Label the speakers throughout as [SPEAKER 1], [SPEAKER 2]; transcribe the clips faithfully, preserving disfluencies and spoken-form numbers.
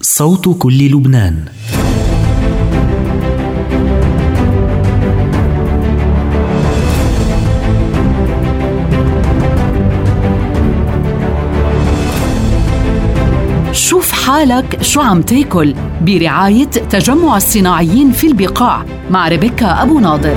[SPEAKER 1] صوت كل لبنان.
[SPEAKER 2] شوف حالك شو عم تاكل برعاية تجمع الصناعيين في البقاع مع ريبيكا أبو ناظر.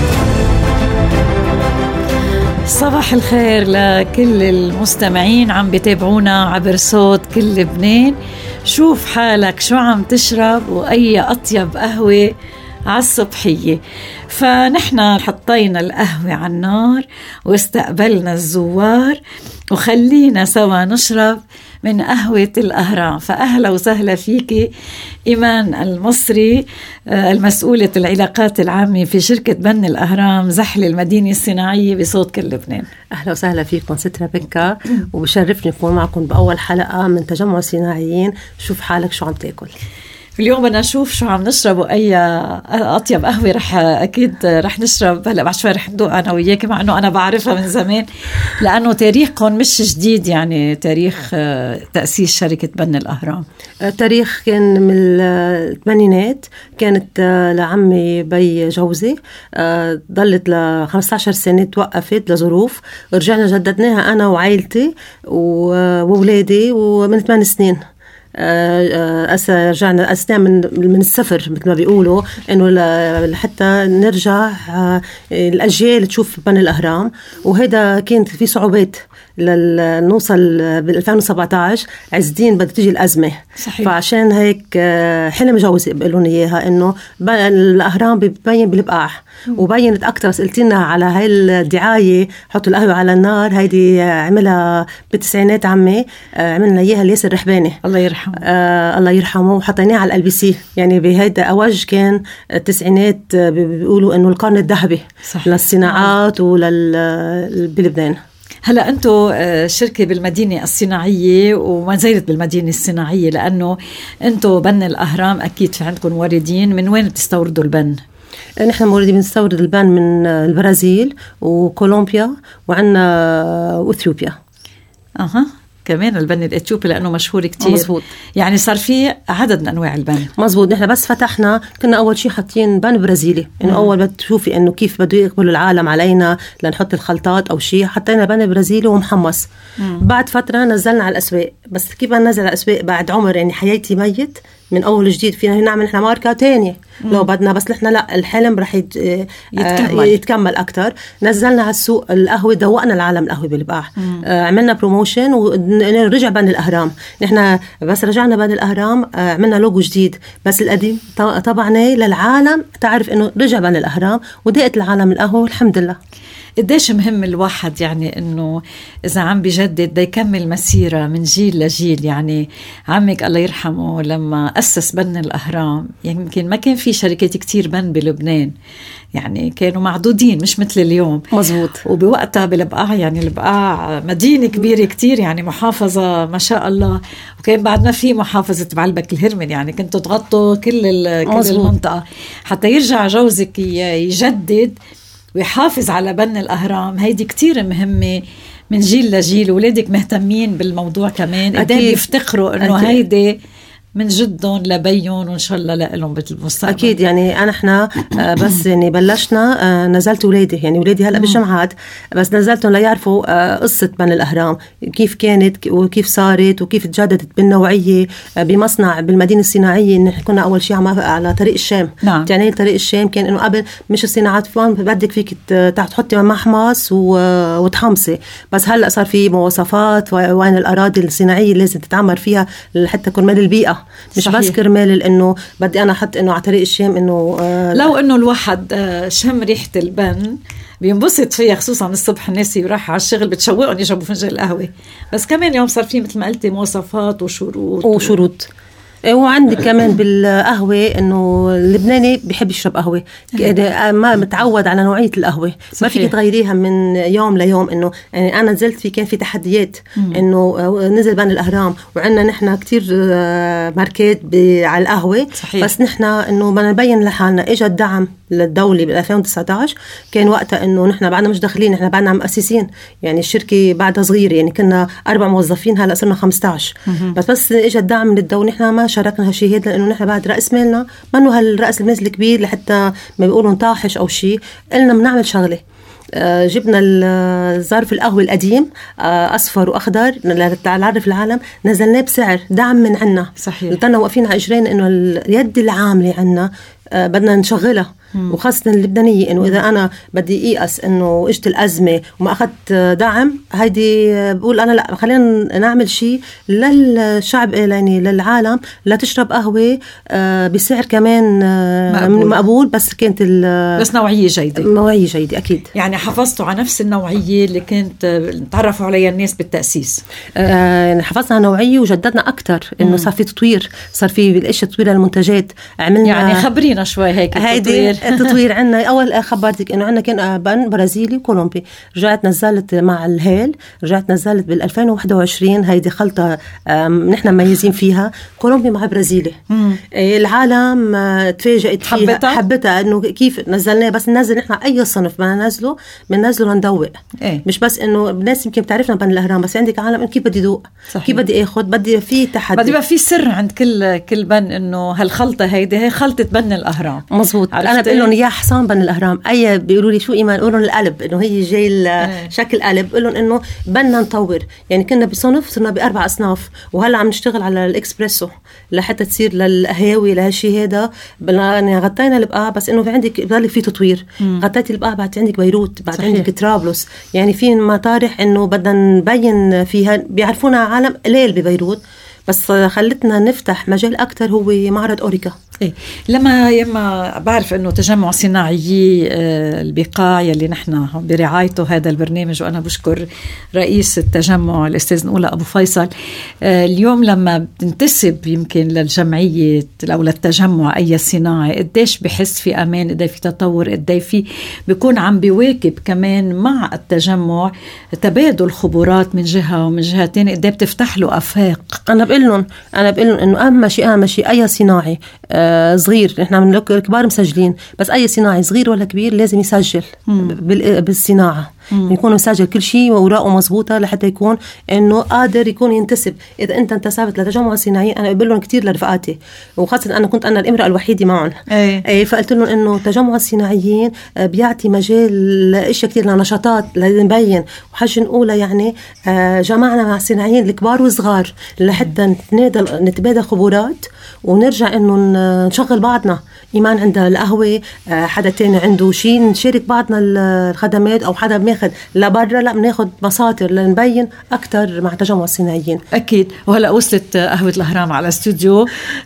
[SPEAKER 3] صباح الخير لكل المستمعين عم بيتابعونا عبر صوت كل لبنان. شوف حالك شو عم تشرب وأي أطيب قهوة عالصبحية. فنحن حطينا القهوة على النار واستقبلنا الزوار وخلينا سوا نشرب من قهوة الأهرام. فأهلا وسهلا فيكي إيمان المصري، المسؤولة العلاقات العامة في شركة بن الأهرام زحل المدينة الصناعية بصوت كل لبنان.
[SPEAKER 4] أهلا وسهلا فيكم ست ريبيكا، وبشرفني أكون معكم بأول حلقة من تجمع صناعيين. شوف حالك شو عم تاكل.
[SPEAKER 3] اليوم بدنا نشوف شو عم نشرب وأي أطيب قهوة رح أكيد رح نشرب. هلأ بعد شوي رح ندوق أنا وياك، مع أنه أنا بعرفها من زمان لأنه تاريخكم مش جديد، يعني تاريخ تأسيس شركة بن الأهرام.
[SPEAKER 4] التاريخ كان من الثمانينات، كانت لعمي بي جوزي، ضلت ل خمسة عشر سنة، توقفت لظروف، رجعنا جددناها أنا وعائلتي وولادي، ومن ثمان سنين أسا رجعنا أسنا من من الصفر مثل ما بيقولوا، إنه حتى نرجع الأجيال تشوف بن الأهرام. وهذا كانت في صعوبات لنوصل بال ألفين وسبعة عشر، عز الدين بدها تيجي الأزمة.
[SPEAKER 3] صحيح.
[SPEAKER 4] فعشان هيك حلم جوزي بيقولون إياها إنه الأهرام بيبين بالبقاع، وبينت أكتر. سألتنا على هاي الدعاية حط القهوة على النار، هيدي عملها بالتسعينات عمي، عملنا إياها الياسر رحباني
[SPEAKER 3] الله يرحمه.
[SPEAKER 4] آه الله يرحمه، وحطيناه على ال بي سي. يعني بهيدا أوج كان التسعينات، بيقولوا إنه القرن الذهبي للصناعات ولل بلبنان.
[SPEAKER 3] هلأ أنتو شركة بالمدينة الصناعية وما زالت بالمدينة الصناعية، لأنه أنتو بن الأهرام أكيد في عندكم موردين. من وين بتستوردوا البن؟
[SPEAKER 4] نحن موردين بنستورد البن من البرازيل وكولومبيا وعنا وإثيوبيا.
[SPEAKER 3] أها، كمان البن الإثيوبي لأنه مشهور كتير.
[SPEAKER 4] مزبوط.
[SPEAKER 3] يعني صار في عدد من أنواع البن.
[SPEAKER 4] مزبوط. نحن بس فتحنا كنا أول شيء حاطين بن برازيلي، إنه أول بتشوفي إنه كيف بده يقبل العالم علينا لنحط الخلطات أو شيء، حطينا بن برازيلي ومحمص. مم. بعد فترة نزلنا على الأسواق، بس كيف ننزل على الأسواق بعد عمر يعني حياتي ميت من أول جديد. فينا نعمل إحنا ماركة تانية لو بدنا، بس نحن لا، الحلم رح يت... يتكمل. يتكمل أكتر. نزلنا على السوق القهوة، دوقنا العالم القهوة بالبقاع، آه عملنا بروموشن ورجع بن الأهرام. نحن بس رجعنا بن الأهرام، آه عملنا لوجو جديد، بس القديم طبعا للعالم تعرف إنه رجع بن الأهرام ودقت العالم القهوة والحمد لله.
[SPEAKER 3] قديش مهم الواحد يعني إنه إذا عم بجدد دا يكمل مسيرة من جيل لجيل. يعني عمك الله يرحمه لما أسس بن الأهرام يمكن يعني ما كان في شركات كتير بن بلبنان، يعني كانوا معدودين مش مثل اليوم.
[SPEAKER 4] مزبوط.
[SPEAKER 3] وبوقتها بالبقاع، يعني البقاع مدينة كبيرة كتير، يعني محافظة ما شاء الله. وكان بعدنا في محافظة بعلبك الهرمن، يعني كنتوا تغطوا كل, كل المنطقة. حتى يرجع جوزك يجدد ويحافظ على بن الأهرام، هيدي كتير مهمة من جيل لجيل. ولادك مهتمين بالموضوع كمان، قدام يفتخروا إنه هيدي من جدهم لبيهم، وإن شاء الله لهم بالمستقبل.
[SPEAKER 4] أكيد. يعني أنا إحنا بس يعني بلشنا، نزلت ولادي، يعني ولادي هلأ بالجامعات، بس نزلتهم ليعرفوا قصة بن الأهرام كيف كانت وكيف صارت وكيف تجددت بالنوعية بمصنع بالمدينة الصناعية. إن كنا أول شيء على طريق الشام.
[SPEAKER 3] نعم.
[SPEAKER 4] يعني طريق الشام كان إنه قبل مش الصناعات فان بدك فيك تحطي محمص وتحمصي، بس هلأ صار في مواصفات وين الأراضي الصناعية لازم تتعمر فيها حتى كرمال البيئة، مش صحيح. بس كرمال انه بدي انا احط انه على طريق الشام انه آه
[SPEAKER 3] لو انه الواحد آه شم ريحه البن بينبسط فيها، خصوصا الصبح الناس يروح على الشغل بتشوقهم يشربوا فنجان القهوه. بس كمان اليوم صار في مثل ما قلتي مواصفات وشروط
[SPEAKER 4] وشروط وعندي كمان بالقهوة إنه اللبناني بيحب يشرب قهوة، ما متعود على نوعية القهوة. صحيح. ما فيك تغيريها من يوم ليوم. إنه يعني أنا نزلت في كان في تحديات، إنه نزل بن الأهرام وعنا نحنا كتير ماركات على القهوة. صحيح. بس نحنا إنه بدنا نبين لحالنا. إجا الدعم للدولة بال ألفين وتسعة عشر، كان وقتها إنه نحنا بعدنا مش داخلين، نحنا بعدنا مؤسسين، يعني الشركة بعدها صغيرة، يعني كنا أربع موظفين هلأ صرنا خمسة عشر. بس بس إجا الدعم من الدولة، نحنا ما شاركنا هالشيء هذا، لأنه نحن بعد رأس مالنا ما إنه هالرأس المال الكبير لحتى ما بيقولوا نطاحش أو شيء، قلنا بنعمل شغلة. آه جبنا الظرف القهوة القديم آه أصفر وأخضر لنعرف العالم، نزلناه بسعر دعم من عنا.
[SPEAKER 3] صحيح.
[SPEAKER 4] لطنا واقفين على إجرينا إنه اليد العاملة عنا آه بدنا نشغلها. مم. وخاصة اللبنانية إنه إذا أنا بدي إيأس إنه إجت الأزمة وما أخذت دعم، هيدي بقول أنا لا، خلينا نعمل شيء للشعب يعني للعالم، لا تشرب قهوة بسعر كمان مقبول, مقبول بس كانت
[SPEAKER 3] بس نوعية جيدة.
[SPEAKER 4] نوعية جيدة أكيد.
[SPEAKER 3] يعني حافظتوا على نفس النوعية اللي كنت تعرفوا عليها الناس بالتأسيس.
[SPEAKER 4] يعني حافظنا على نوعية وجددنا أكتر، إنه صار في تطوير، صار في بالأشياء تطوير للمنتجات. عملنا
[SPEAKER 3] يعني خبرينا شوي هيك
[SPEAKER 4] التطوير. التطوير عنا أول خبرتك إنه عنا كان بن برازيلي وكولومبي، رجعت نزلت مع الهيل، رجعت نزلت بالألفين وواحد وعشرين هيدي خلطة نحن مميزين فيها، كولومبي مع برازيلي. مم. العالم تفاجأت فيها، حبتها, حبتها إنه كيف نزلناه. بس ننزل نحن أي صنف ما ننزله بننزله لندوق. إيه؟ مش بس إنه الناس يمكن بتعرفنا بن الأهرام، بس عندك عالم كيف بدي دوق، كيف بدي أخذ، بدي في تحدي،
[SPEAKER 3] بدي بقى في سر عند كل كل بن إنه هالخلطة هيدي هي خلطة بن الأهرام.
[SPEAKER 4] مظبوط. أنا بقول لهم يا حصان بن الأهرام، أي بيقولوا لي شو إيمان، قولوا القلب إنه هي جاي شكل قلب، قولوا إنه بدنا نطور. يعني كنا بصنف صرنا بأربع أصناف، وهلا عم نشتغل على الإكسبريسو لحتى تصير للقهاوي لهالشي هذا. يعني غطينا البقاع، بس إنه في عندك بضل في تطوير. مم. غطيت البقاع، بعد عندك بيروت، بعد صحيح. عندك طرابلس، يعني في مطارح إنه بدنا نبين فيها، بيعرفونا عالم قليل ببيروت، بس خلتنا نفتح مجال أكتر هو معرض أوريكا.
[SPEAKER 3] إيه. لما يما بعرف إنه تجمع صناعيي البقاع يلي نحن برعايته هذا البرنامج، وأنا بشكر رئيس التجمع الأستاذ نقولة أبو فيصل. اليوم لما بتنتسب يمكن للجمعية أو للتجمع أي صناعي، قديش بحس في أمان، قديش في تطور، قديش في بيكون عم بيواكب كمان مع التجمع تبادل خبرات من جهة ومن جهة تانية، قديش بتفتح له أفاق.
[SPEAKER 4] أنا بقول لهم أنا بقول لهم إنه أهم شيء أهم شيء أي صناعي آه صغير، إحنا من الكبار مسجلين، بس أي صناعي صغير ولا كبير لازم يسجل بالصناعة، يكون مسجل كل شيء وأوراقه مزبوطة لحتى يكون إنه قادر يكون ينتسب. إذا أنت انتسبت لتجمع الصناعيين، أنا بقول لهم كتير لرفقاتي، وخاصة أنا كنت أنا الامرأة الوحيدة معهم. أي. أي فقلت لهم إنه تجمع الصناعيين بيعطي مجال لأشياء كتير، لنشاطات لنبين وحاجة نقولها. يعني جمعنا مع الصناعيين الكبار والصغار لحتى نتبادل خبرات ونرجع إنه نشغل بعضنا. إيمان عندها القهوة، حدا تاني عنده شيء، نشارك بعضنا الخدمات، أو حدا بناخد لبرا لا بناخد مصادر لنبين أكتر مع تجمع الصناعيين.
[SPEAKER 3] أكيد. وهلأ وصلت قهوة الأهرام على استوديو.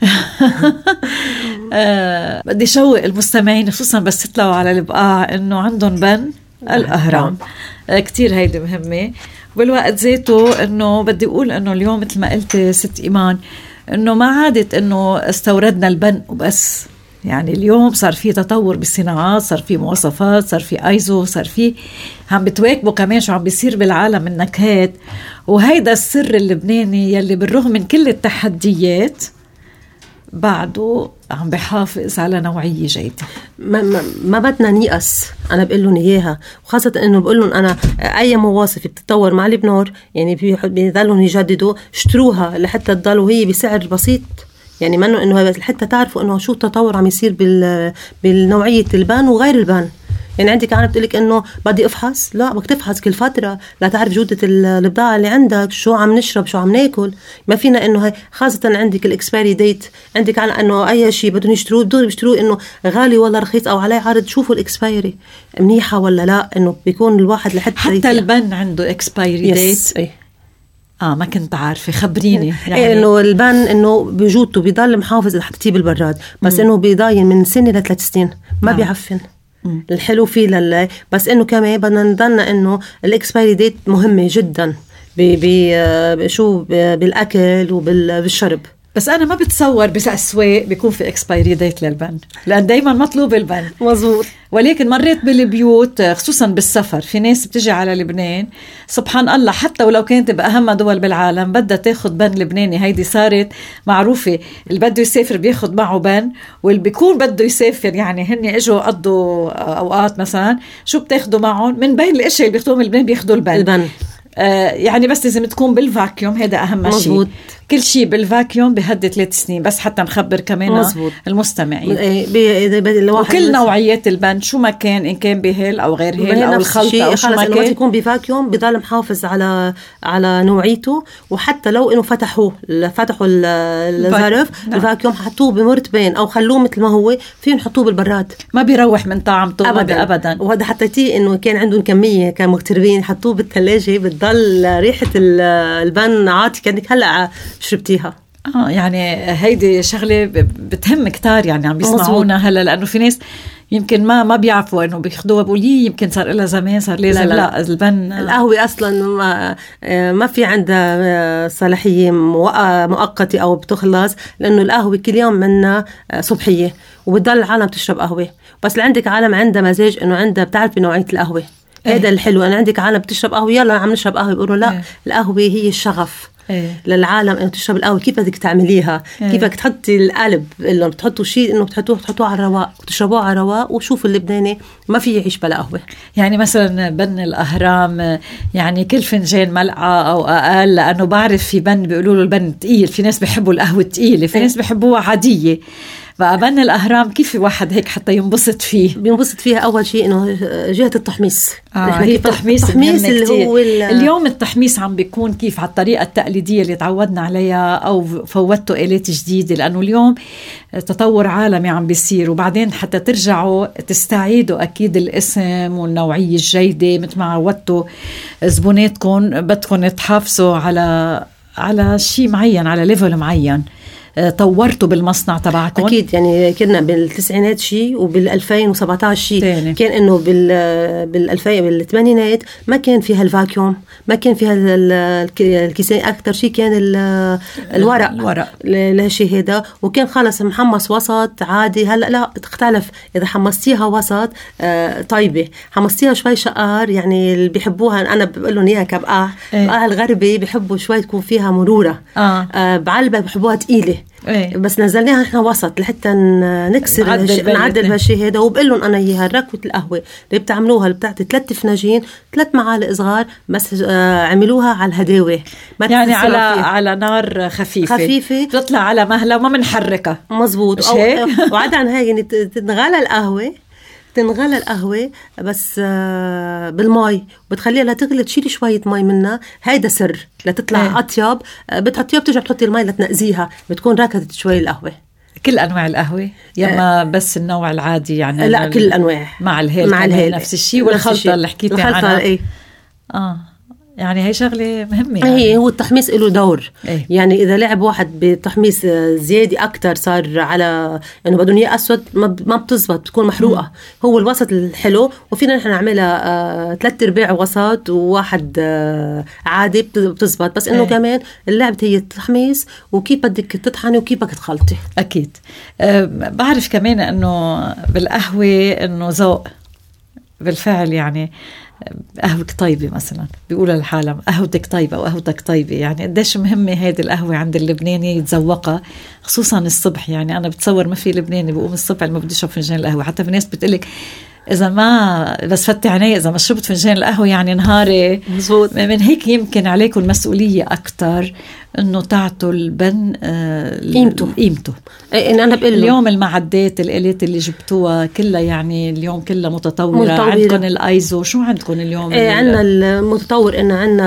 [SPEAKER 3] أه بدي شوق المستمعين خصوصا بس يطلعوا على البقاع إنه عندهم بن الأهرام. أه كتير هيدي مهمة. بالوقت ذاته إنه بدي أقول إنه اليوم مثل ما قلت ست إيمان إنه ما عادت إنه استوردنا البن وبس. يعني اليوم صار في تطور بالصناعات، صار في مواصفات، صار في ايزو، صار في عم بتواكبوا كمان شو عم بيصير بالعالم من نكهات. وهيدا السر اللبناني يلي بالرغم من كل التحديات بعده عم بحافظ على نوعية جيدة.
[SPEAKER 4] ما, ما, ما بدنا نيأس. أنا بقول لهم إياها، وخاصة إنه بقول لهم أنا أي مواصفة بتتطور مع البنور يعني بيضلون يجددوا، اشتروها لحتى تضلوا هي بسعر بسيط. يعني منه إنه حتى تعرفوا إنه شو التطور عم يصير بال بالنوعية البان وغير البان. يعني عندك عالم بتقولك إنه بدي أفحص، لا بدك تفحص كل فترة لا تعرف جودة البضاعة اللي عندك، شو عم نشرب، شو عم ناكل. ما فينا إنه هاي خاصة عندك الإكسبيري ديت، عندك على إنه أي شيء بدهم يشتروه بدون يشتروه إنه غالي ولا رخيص أو عليه عرض، شوفوا الإكسبيري منيحة ولا لا، إنه بيكون الواحد لحتى
[SPEAKER 3] حتى البن عنده إكسبيري ديت. أي. آه ما كنت عارفة، خبريني.
[SPEAKER 4] يعني إنه البن إنه بوجودته بيضل محافظ لحتى بالبراد، بس إنه بيضاين من سنة لثلاث سنين ما آه. بيعفن. مم. الحلو فيه لله، بس إنه كمان بدنا نضلنا إنه الإكسبيري ديت مهمة جدا بي شو بالأكل وبالشرب.
[SPEAKER 3] بس أنا ما بتصور بالأسواق بيكون في إكسبيري ديت للبن، لأن دايما مطلوب البن.
[SPEAKER 4] مظبوط.
[SPEAKER 3] ولكن مريت بالبيوت خصوصا بالسفر، في ناس بتجي على لبنان سبحان الله حتى ولو كانت بأهم دول بالعالم بدها تاخد بن لبناني. هيدي صارت معروفة، اللي بده يسافر بياخد معه بن، واللي بيكون بده يسافر يعني هن اجوا قضوا أوقات مثلا شو بتاخدوا معهم من بين الاشياء اللي بياخدوهم من لبنان بياخدوا البن.
[SPEAKER 4] البن
[SPEAKER 3] آه يعني بس لازم تكون بالفاكيوم، هذا أهم شيء. كل شيء بالفاكيوم بهدي ثلاث سنين بس، حتى نخبر كمان مزبوط. المستمعين
[SPEAKER 4] إيه
[SPEAKER 3] وكل نوعيات البند شو ما كان، إن كان بهيل أو غير هيل أو الخلطة أو شو ما كان،
[SPEAKER 4] يكون بفاكيوم بضل محافظ على على نوعيته. وحتى لو إنه فتحوه فتحوا الظرف الفاكيوم حطوه بمرتبين أو خلوه مثل ما هو، فين نحطوه بالبراد
[SPEAKER 3] ما بيروح من طعمته أبدا أبدا.
[SPEAKER 4] وهذا حطيتيه إنه كان عندهم كمية كمغتربين حطوه بالثلاجة بتضل ريحة البن عاطي كأنك هلأ شربتيها.
[SPEAKER 3] آه يعني هيدي شغلة بتهم كتار يعني عم بيسمعونا هلا، لأنه في ناس يمكن ما ما بيعرفوا انه بياخدوها بقولي يمكن صار لها زمان صار لازم لا, لا, لا البن
[SPEAKER 4] القهوه اصلا ما, ما في عندها صلاحيه مؤقته او بتخلص، لانه القهوه كل يوم منا صبحيه وبتضل العالم تشرب قهوه. بس اللي عندك عالم عندها مزاج انه عندها بتعرف بنوعيه القهوه، هذا الحلو. انا عندك عالم بتشرب قهوه يلا عم نشرب قهوه، بيقولوا لا ايه. القهوه هي الشغف ايه. للعالم انه تشرب القهوه كيف بدك تعمليها ايه. كيف بدك تحطي القلب اللي بتحطوا شيء انه بتحطوه بتحطوه على الرواق وتشربوه على الرواق. وشوف اللبناني ما في يعيش بلا قهوه.
[SPEAKER 3] يعني مثلا بن الاهرام يعني كل فنجان ملعقه او اقل، لانه بعرف في بن بيقولوا له البن ثقيل، في ناس بيحبوا القهوه الثقيله، في ناس بيحبوها عاديه. فبن الأهرام كيف واحد هيك حتى ينبسط فيه؟
[SPEAKER 4] بينبسط فيها أول شيء إنه جهة التحميص.
[SPEAKER 3] آه هي التحميص, التحميص اللي هو اليوم التحميص عم بيكون كيف على الطريقة التقليدية اللي تعودنا عليها أو فوتوا آلات جديدة، لأنه اليوم تطور عالمي عم بيصير، وبعدين حتى ترجعوا تستعيدوا أكيد الاسم والنوعية الجيدة مثل ما عودتوا زبوناتكم، بدكم تحافظوا على على شيء معين، على ليفل معين. طورتوا بالمصنع تبعكم
[SPEAKER 4] أكيد. يعني كنا بالتسعينات شيء وبالألفين وسبعتاشر شيء كان إنه بال بالألفين بالثمانينات ما كان فيها الفاكيوم، ما كان فيها الكيسين، أكتر شيء كان الورق
[SPEAKER 3] الورق
[SPEAKER 4] لهالشيء هذا، وكان خلص محمص وسط عادي. هلا لا تختلف، إذا حمصتيها وسط آه طيبة، حمصتيها شوي شقار يعني اللي بيحبوها أنا بقول لهم إياها كبقاع ايه. بقاع الغربي بيحبوا شوي تكون فيها مرورة آه. آه بعلبة بيحبوها تقيلة ايه. بس نزلناها نحن وسط لحتى نكسر نعدل هالشيء هذا. وبقول لهم انا اياها ركوه القهوه اللي بتعملوها اللي بتاعتي ثلاث فناجين ثلاث معالق صغار بس آه عملوها على الهداوه،
[SPEAKER 3] يعني على فيها. على نار خفيفه خفيفه بتطلع على مهله وما بنحركها
[SPEAKER 4] مزبوط. وعدا عن هاي يعني تنغلى القهوه تنغلى القهوة بس بالماء، بتخليها لتغلي، تشيلي شوية ماء منها، هيدا سر لتطلع ايه. أطيب. بتحطيها بترجع بتحطي الماء لتنقزيها، بتكون راكدت شوي القهوة.
[SPEAKER 3] كل أنواع القهوة يما اه. بس النوع العادي يعني
[SPEAKER 4] لا كل الأنواع
[SPEAKER 3] مع الهيل مع الهيل نفس الشيء. والخلطة اللي حكيتي عنها
[SPEAKER 4] ايه.
[SPEAKER 3] آه يعني هي شغلة مهمة
[SPEAKER 4] يعني. هي هو التحميص له دور
[SPEAKER 3] ايه؟
[SPEAKER 4] يعني إذا لعب واحد بتحميص زيادة أكتر صار على إنه بدهم إياه أسود ما بتزبط، بتكون محروقة. مم. هو الوسط الحلو، وفينا نحن نعملها آه ثلاث أرباع وسط وواحد آه عادي بتزبط. بس إنه ايه؟ كمان اللعبة هي التحميص وكيف بدك تطحني وكيف بدك تخلطي.
[SPEAKER 3] أكيد. أه بعرف كمان إنه بالقهوة إنه ذوق بالفعل، يعني قهوتك طيبة مثلا بيقولوا للحالة قهوتك طيبة أو قهوتك طيبة، يعني قديش مهمة هيدي القهوة عند اللبناني يتذوقها خصوصا الصبح. يعني أنا بتصور ما في لبناني بقوم الصبح ما بدي أشرب فنجان القهوة، حتى في ناس بتقلك إذا ما بس فتي عيني إذا ما شربت فنجان القهوة يعني نهاري مزبوط. من هيك يمكن عليكم المسؤولية أكتر إنه تعطوا البن آه
[SPEAKER 4] قيمته
[SPEAKER 3] قيمته.
[SPEAKER 4] إيه أنا بقول
[SPEAKER 3] اليوم المعدات الآلات اللي جبتوها كلها يعني اليوم كلها متطورة, متطورة. عندكم الأيزو، شو عندكم اليوم؟
[SPEAKER 4] إيه عندنا المتطور، إنه عندنا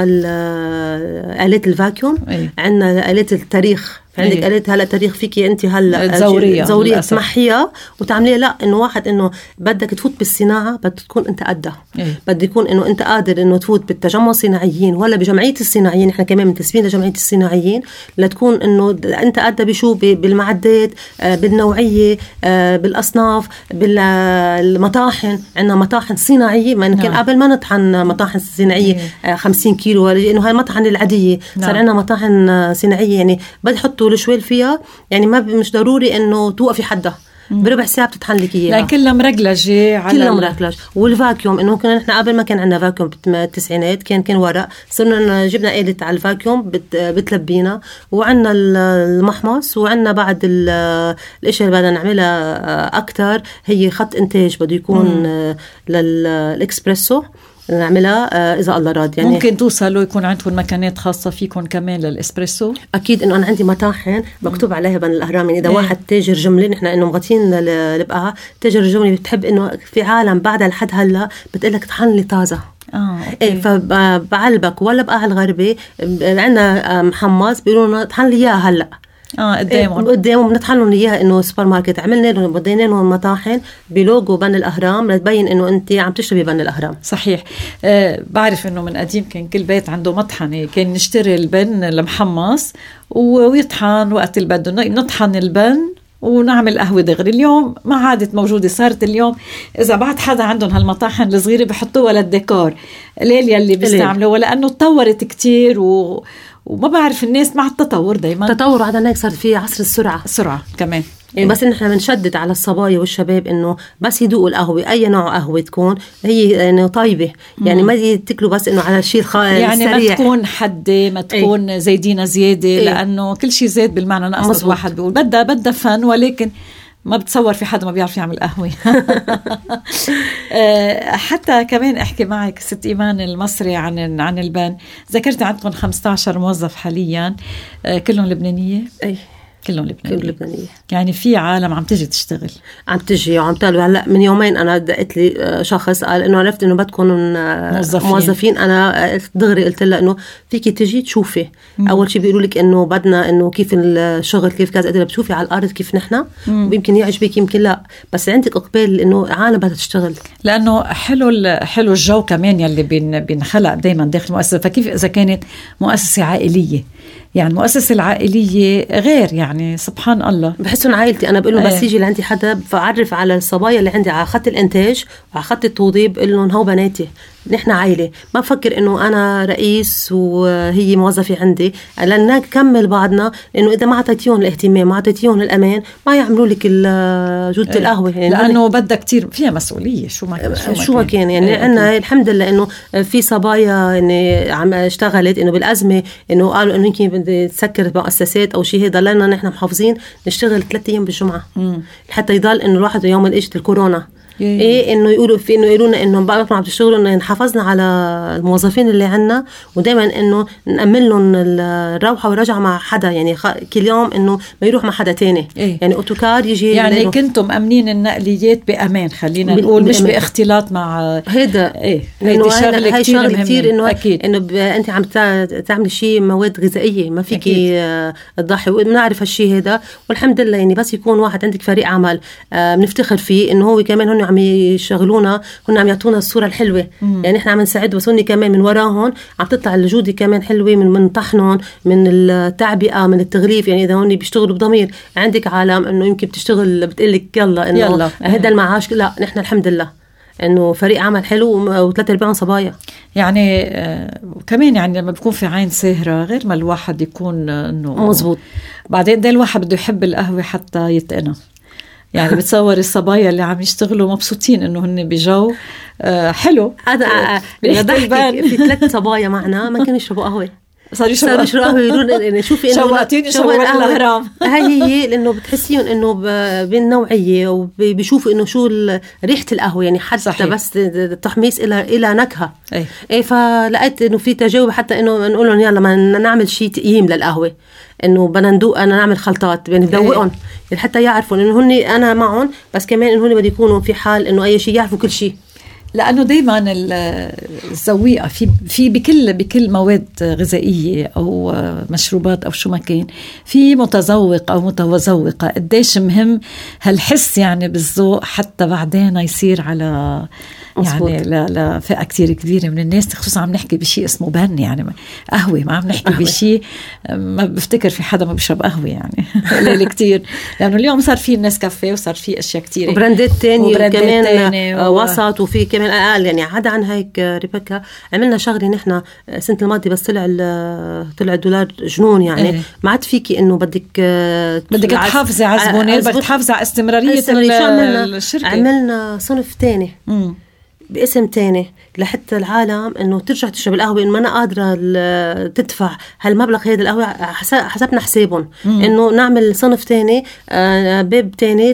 [SPEAKER 4] آلات الفاكيوم ايه. عندنا آلات التاريخ، عندك ايه. آلات هلا تاريخ فيكي انت هلا
[SPEAKER 3] زوريه
[SPEAKER 4] زوريه تمحيها وتعمليها. لا انه واحد انه بدك تفوت بالصناعه بدك تكون انت قدها ايه. بدك يكون انه انت قادر انه تفوت بالتجمع الصناعيين ولا بجمعيه الصناعيين، احنا كمان منتسبين لجمعيه الصناعيين، لتكون انه انت قادر بشو بالمعدات بالنوعيه بالاصناف بالمطاحن. عندنا مطاحن صناعيه، ما كان نعم. قبل ما نطحن مطاحن صناعيه ايه. خمسين كيلو، لانه هاي المطحن العاديه نعم. صار عندنا مطاحن صناعيه يعني بتحطوا الشويل فيها، يعني ما مش ضروري انه توقفي حدها، بربع ساعه بتطحن لك اياها.
[SPEAKER 3] لا كلها مرجلجه على
[SPEAKER 4] كلها مرجلج. والفاكيوم انه كنا نحن قبل ما كان عندنا فاكيوم بالتسعينات كان كان ورق، صرنا جبنا آلة على الفاكيوم بت بتلبينا، وعندنا المحمص، وعندنا بعد الاشياء اللي بدنا نعملها اكثر هي خط انتاج بده يكون للاكسبريسو، نعملها إذا الله راد. يعني
[SPEAKER 3] ممكن توصلوا يكون عندكم مكانات خاصة فيكم كمان للإسبريسو؟
[SPEAKER 4] أكيد إنه أنا عندي مطاحن مكتوب عليها بن الأهرام. يعني إذا إيه؟ واحد تاجر جملة، نحن إنه مغطين البقعة، تاجر جملة بتحب إنه في عالم بعد لحد هلا بتقلك طحن لي طازة.
[SPEAKER 3] اه
[SPEAKER 4] ايه فبعلبك ولا بقى الغربي عندنا محمص بيقولوا لنا طحن لي اياها هلا
[SPEAKER 3] اه قدامهم
[SPEAKER 4] قدامهم بنطحن لهم اياها انه سوبر ماركت. عملنا لهم بدينا لهم مطاحن بلوجو بن الاهرام لتبين انه انت عم تشربي بن الاهرام.
[SPEAKER 3] صحيح. أه بعرف انه من قديم كان كل بيت عنده مطحنه، كان نشتري البن المحمص ويطحن وقت اللي بده نطحن البن ونعمل قهوة دغري. اليوم ما عادت موجودة، صارت اليوم إذا بعد حدا عندهم هالمطاحن الصغيرة بحطوها للديكور ليل يلي بيستعملوها، لأنه تطورت كتير و... وما بعرف الناس مع التطور دايما
[SPEAKER 4] تطور عدنا هيك صار في عصر السرعة
[SPEAKER 3] السرعة كمان.
[SPEAKER 4] يعني بس نحن بنشدد على الصبايا والشباب انه بس يدوقوا القهوه اي نوع قهوه تكون هي انه طيبه، يعني ما يتكلوا بس انه على الشيء الخ...
[SPEAKER 3] يعني
[SPEAKER 4] السريع.
[SPEAKER 3] ما تكون حده، ما تكون ايه؟ زايدينها زياده ايه؟ لانه كل شيء زاد بالمعنى نقص. واحد بيقول بدها بدها فن، ولكن ما بتصور في حدا ما بيعرف يعمل قهوه. حتى كمان احكي معك ست ايمان المصري عن عن البن. ذكرت عندكم خمسة عشر موظف حاليا، كلهم لبنانيه؟
[SPEAKER 4] اي
[SPEAKER 3] كلهم لبنانية.
[SPEAKER 4] كل لبنانية.
[SPEAKER 3] يعني في عالم عم تجي تشتغل،
[SPEAKER 4] عم تجي وعم تقول. هلا من يومين انا دقت لي شخص قال انه عرفت انه بدكم موظفين. موظفين انا دغري قلت له انه فيكي تجي تشوفي. مم. اول شيء بيقولوا لك انه بدنا انه كيف الشغل كيف كذا، قلت له بتشوفي على الارض كيف نحن ويمكن يعجبك يمكن لا، بس عندك اقبال انه عالم بدها تشتغل. لانه
[SPEAKER 3] حلو حلو الجو كمان يلي بين بينخلق دائما داخل المؤسسه. فكيف اذا كانت مؤسسه عائليه؟ يعني المؤسسة العائلية غير، يعني سبحان الله
[SPEAKER 4] بحسهم عائلتي. أنا بقول له بس يجي لعندي حدا فأعرف على الصبايا اللي عندي على خط الإنتاج وعلى خط التوضيب، بقول لهم هو بناتي نحن عائلة. ما بفكر إنه أنا رئيس وهي موظفة عندي، لأننا نكمل بعضنا. لأنه إذا ما أعطيتيهم الاهتمام ما أعطيتيهم الأمان ما يعملوا لك جودة إيه. القهوة يعني
[SPEAKER 3] لأنه بدها كتير فيها مسؤولية. شو ما
[SPEAKER 4] شو, شو ما كان يعني إيه عنا أكيد. الحمد لله إنه في صبايا يعني عم اشتغلت إنه بالأزمة إنه قالوا إنه يمكن بدي تسكر مؤسسات أو شيء، هذا لنا نحن محافظين نشتغل ثلاثة أيام بالجمعة مم. حتى يضل إنه الواحد يوم الإجت الكورونا إيه, إيه إنه يقولوا في إنه يقولون إنه بقى عم تشتغلوا إنه حافظنا على الموظفين اللي عنا، ودائما إنه نأمن لهم الروحة والرجعة مع حدا. يعني كل يوم إنه ما يروح مع حدا تاني إيه؟ يعني أوتوكار يجي
[SPEAKER 3] يعني كنتم أمنين النقليات بأمان، خلينا نقول مش بأمان. باختلاط مع
[SPEAKER 4] هيدا
[SPEAKER 3] إيه
[SPEAKER 4] إنه هاي شغلة كتير إنه إنه أنت عم تعمل شيء مواد غذائية ما فيكي تضحي. وبنعرف هالشيء هذا والحمد لله. يعني بس يكون واحد عندك فريق عمل بنفتخر فيه إنه هو كمان هن عم يشغلونا، هن عم يعطونا الصورة الحلوة. مم. يعني احنا عم نساعد، بس هن كمان من وراهم عم تطلع الجودة كمان حلوة من من طحنهم، من التعبئة، من التغليف. يعني إذا هن بيشتغلوا بضمير. عندك عالم إنه يمكن بتشتغل بتقلك يلا إنه هذا المعاش، لا نحن الحمد لله إنه فريق عمل حلو وثلاثة أرباعهم صبايا.
[SPEAKER 3] يعني آه كمان يعني لما بيكون في عين ساهرة غير ما الواحد يكون إنه
[SPEAKER 4] مزبوط.
[SPEAKER 3] بعدين ده الواحد بده يحب القهوة حتى يتقنها. يعني بتصور الصبايا اللي عم يشتغلوا مبسوطين انه هن بجو آه حلو.
[SPEAKER 4] هذا بضحك في ثلاث صبايا معنا ما كانوا يشربوا قهوه،
[SPEAKER 3] صار
[SPEAKER 4] يشربوا قهوه. يقولون شوفي انه
[SPEAKER 3] شوقتيني شوق الاهرام.
[SPEAKER 4] هي هي لانه بتحسيهم انه بالنوعيه وبيشوفوا انه شو ريحه القهوه. يعني حتى صحيح. بس التحميص الى الى نكهه ايه, إيه فلقيت انه في تجاوب حتى انه نقول لهم يلا ما نعمل شيء تقييم للقهوه، انه بدنا ندوق انا نعمل خلطات يعني ندوقهم ايه. حتى يعرفوا انه هن انا معهم، بس كمان انه هن بده يكونوا في حال انه اي شيء يعرفوا كل شيء.
[SPEAKER 3] لأنه دايما الزويقة في في بكل بكل مواد غذائية أو مشروبات أو شو ما كان، في متذوق أو متذوقة. قديش مهم هالحس يعني بالذوق حتى بعدين يصير على يعني لفئة كتير كبيرة من الناس، خصوصا عم نحكي بشيء اسمه بن يعني قهوة، ما عم نحكي بشيء ما بفتكر في حدا ما بيشرب قهوة يعني قليل كتير، لأنه اليوم صار في الناس كافيه وصار في أشياء كتير
[SPEAKER 4] وبراندات تانية وكمان و... وسط وفي كمان أقل. يعني عدا عن هيك ريبيكا عملنا شغلة نحن السنة الماضية بس طلع طلع الدولار جنون يعني ايه. ما عاد فيكي إنه بدك
[SPEAKER 3] بدك تحافظي على الزبونات، بدك تحافظي على استمرارية الشركة.
[SPEAKER 4] عملنا صنف تاني باسم تاني لحتى العالم انه ترجع تشرب القهوه، انه ما انا قادره تدفع هالمبلغ هذا القهوه، حسبنا حسابهم انه نعمل صنف تاني، باب تاني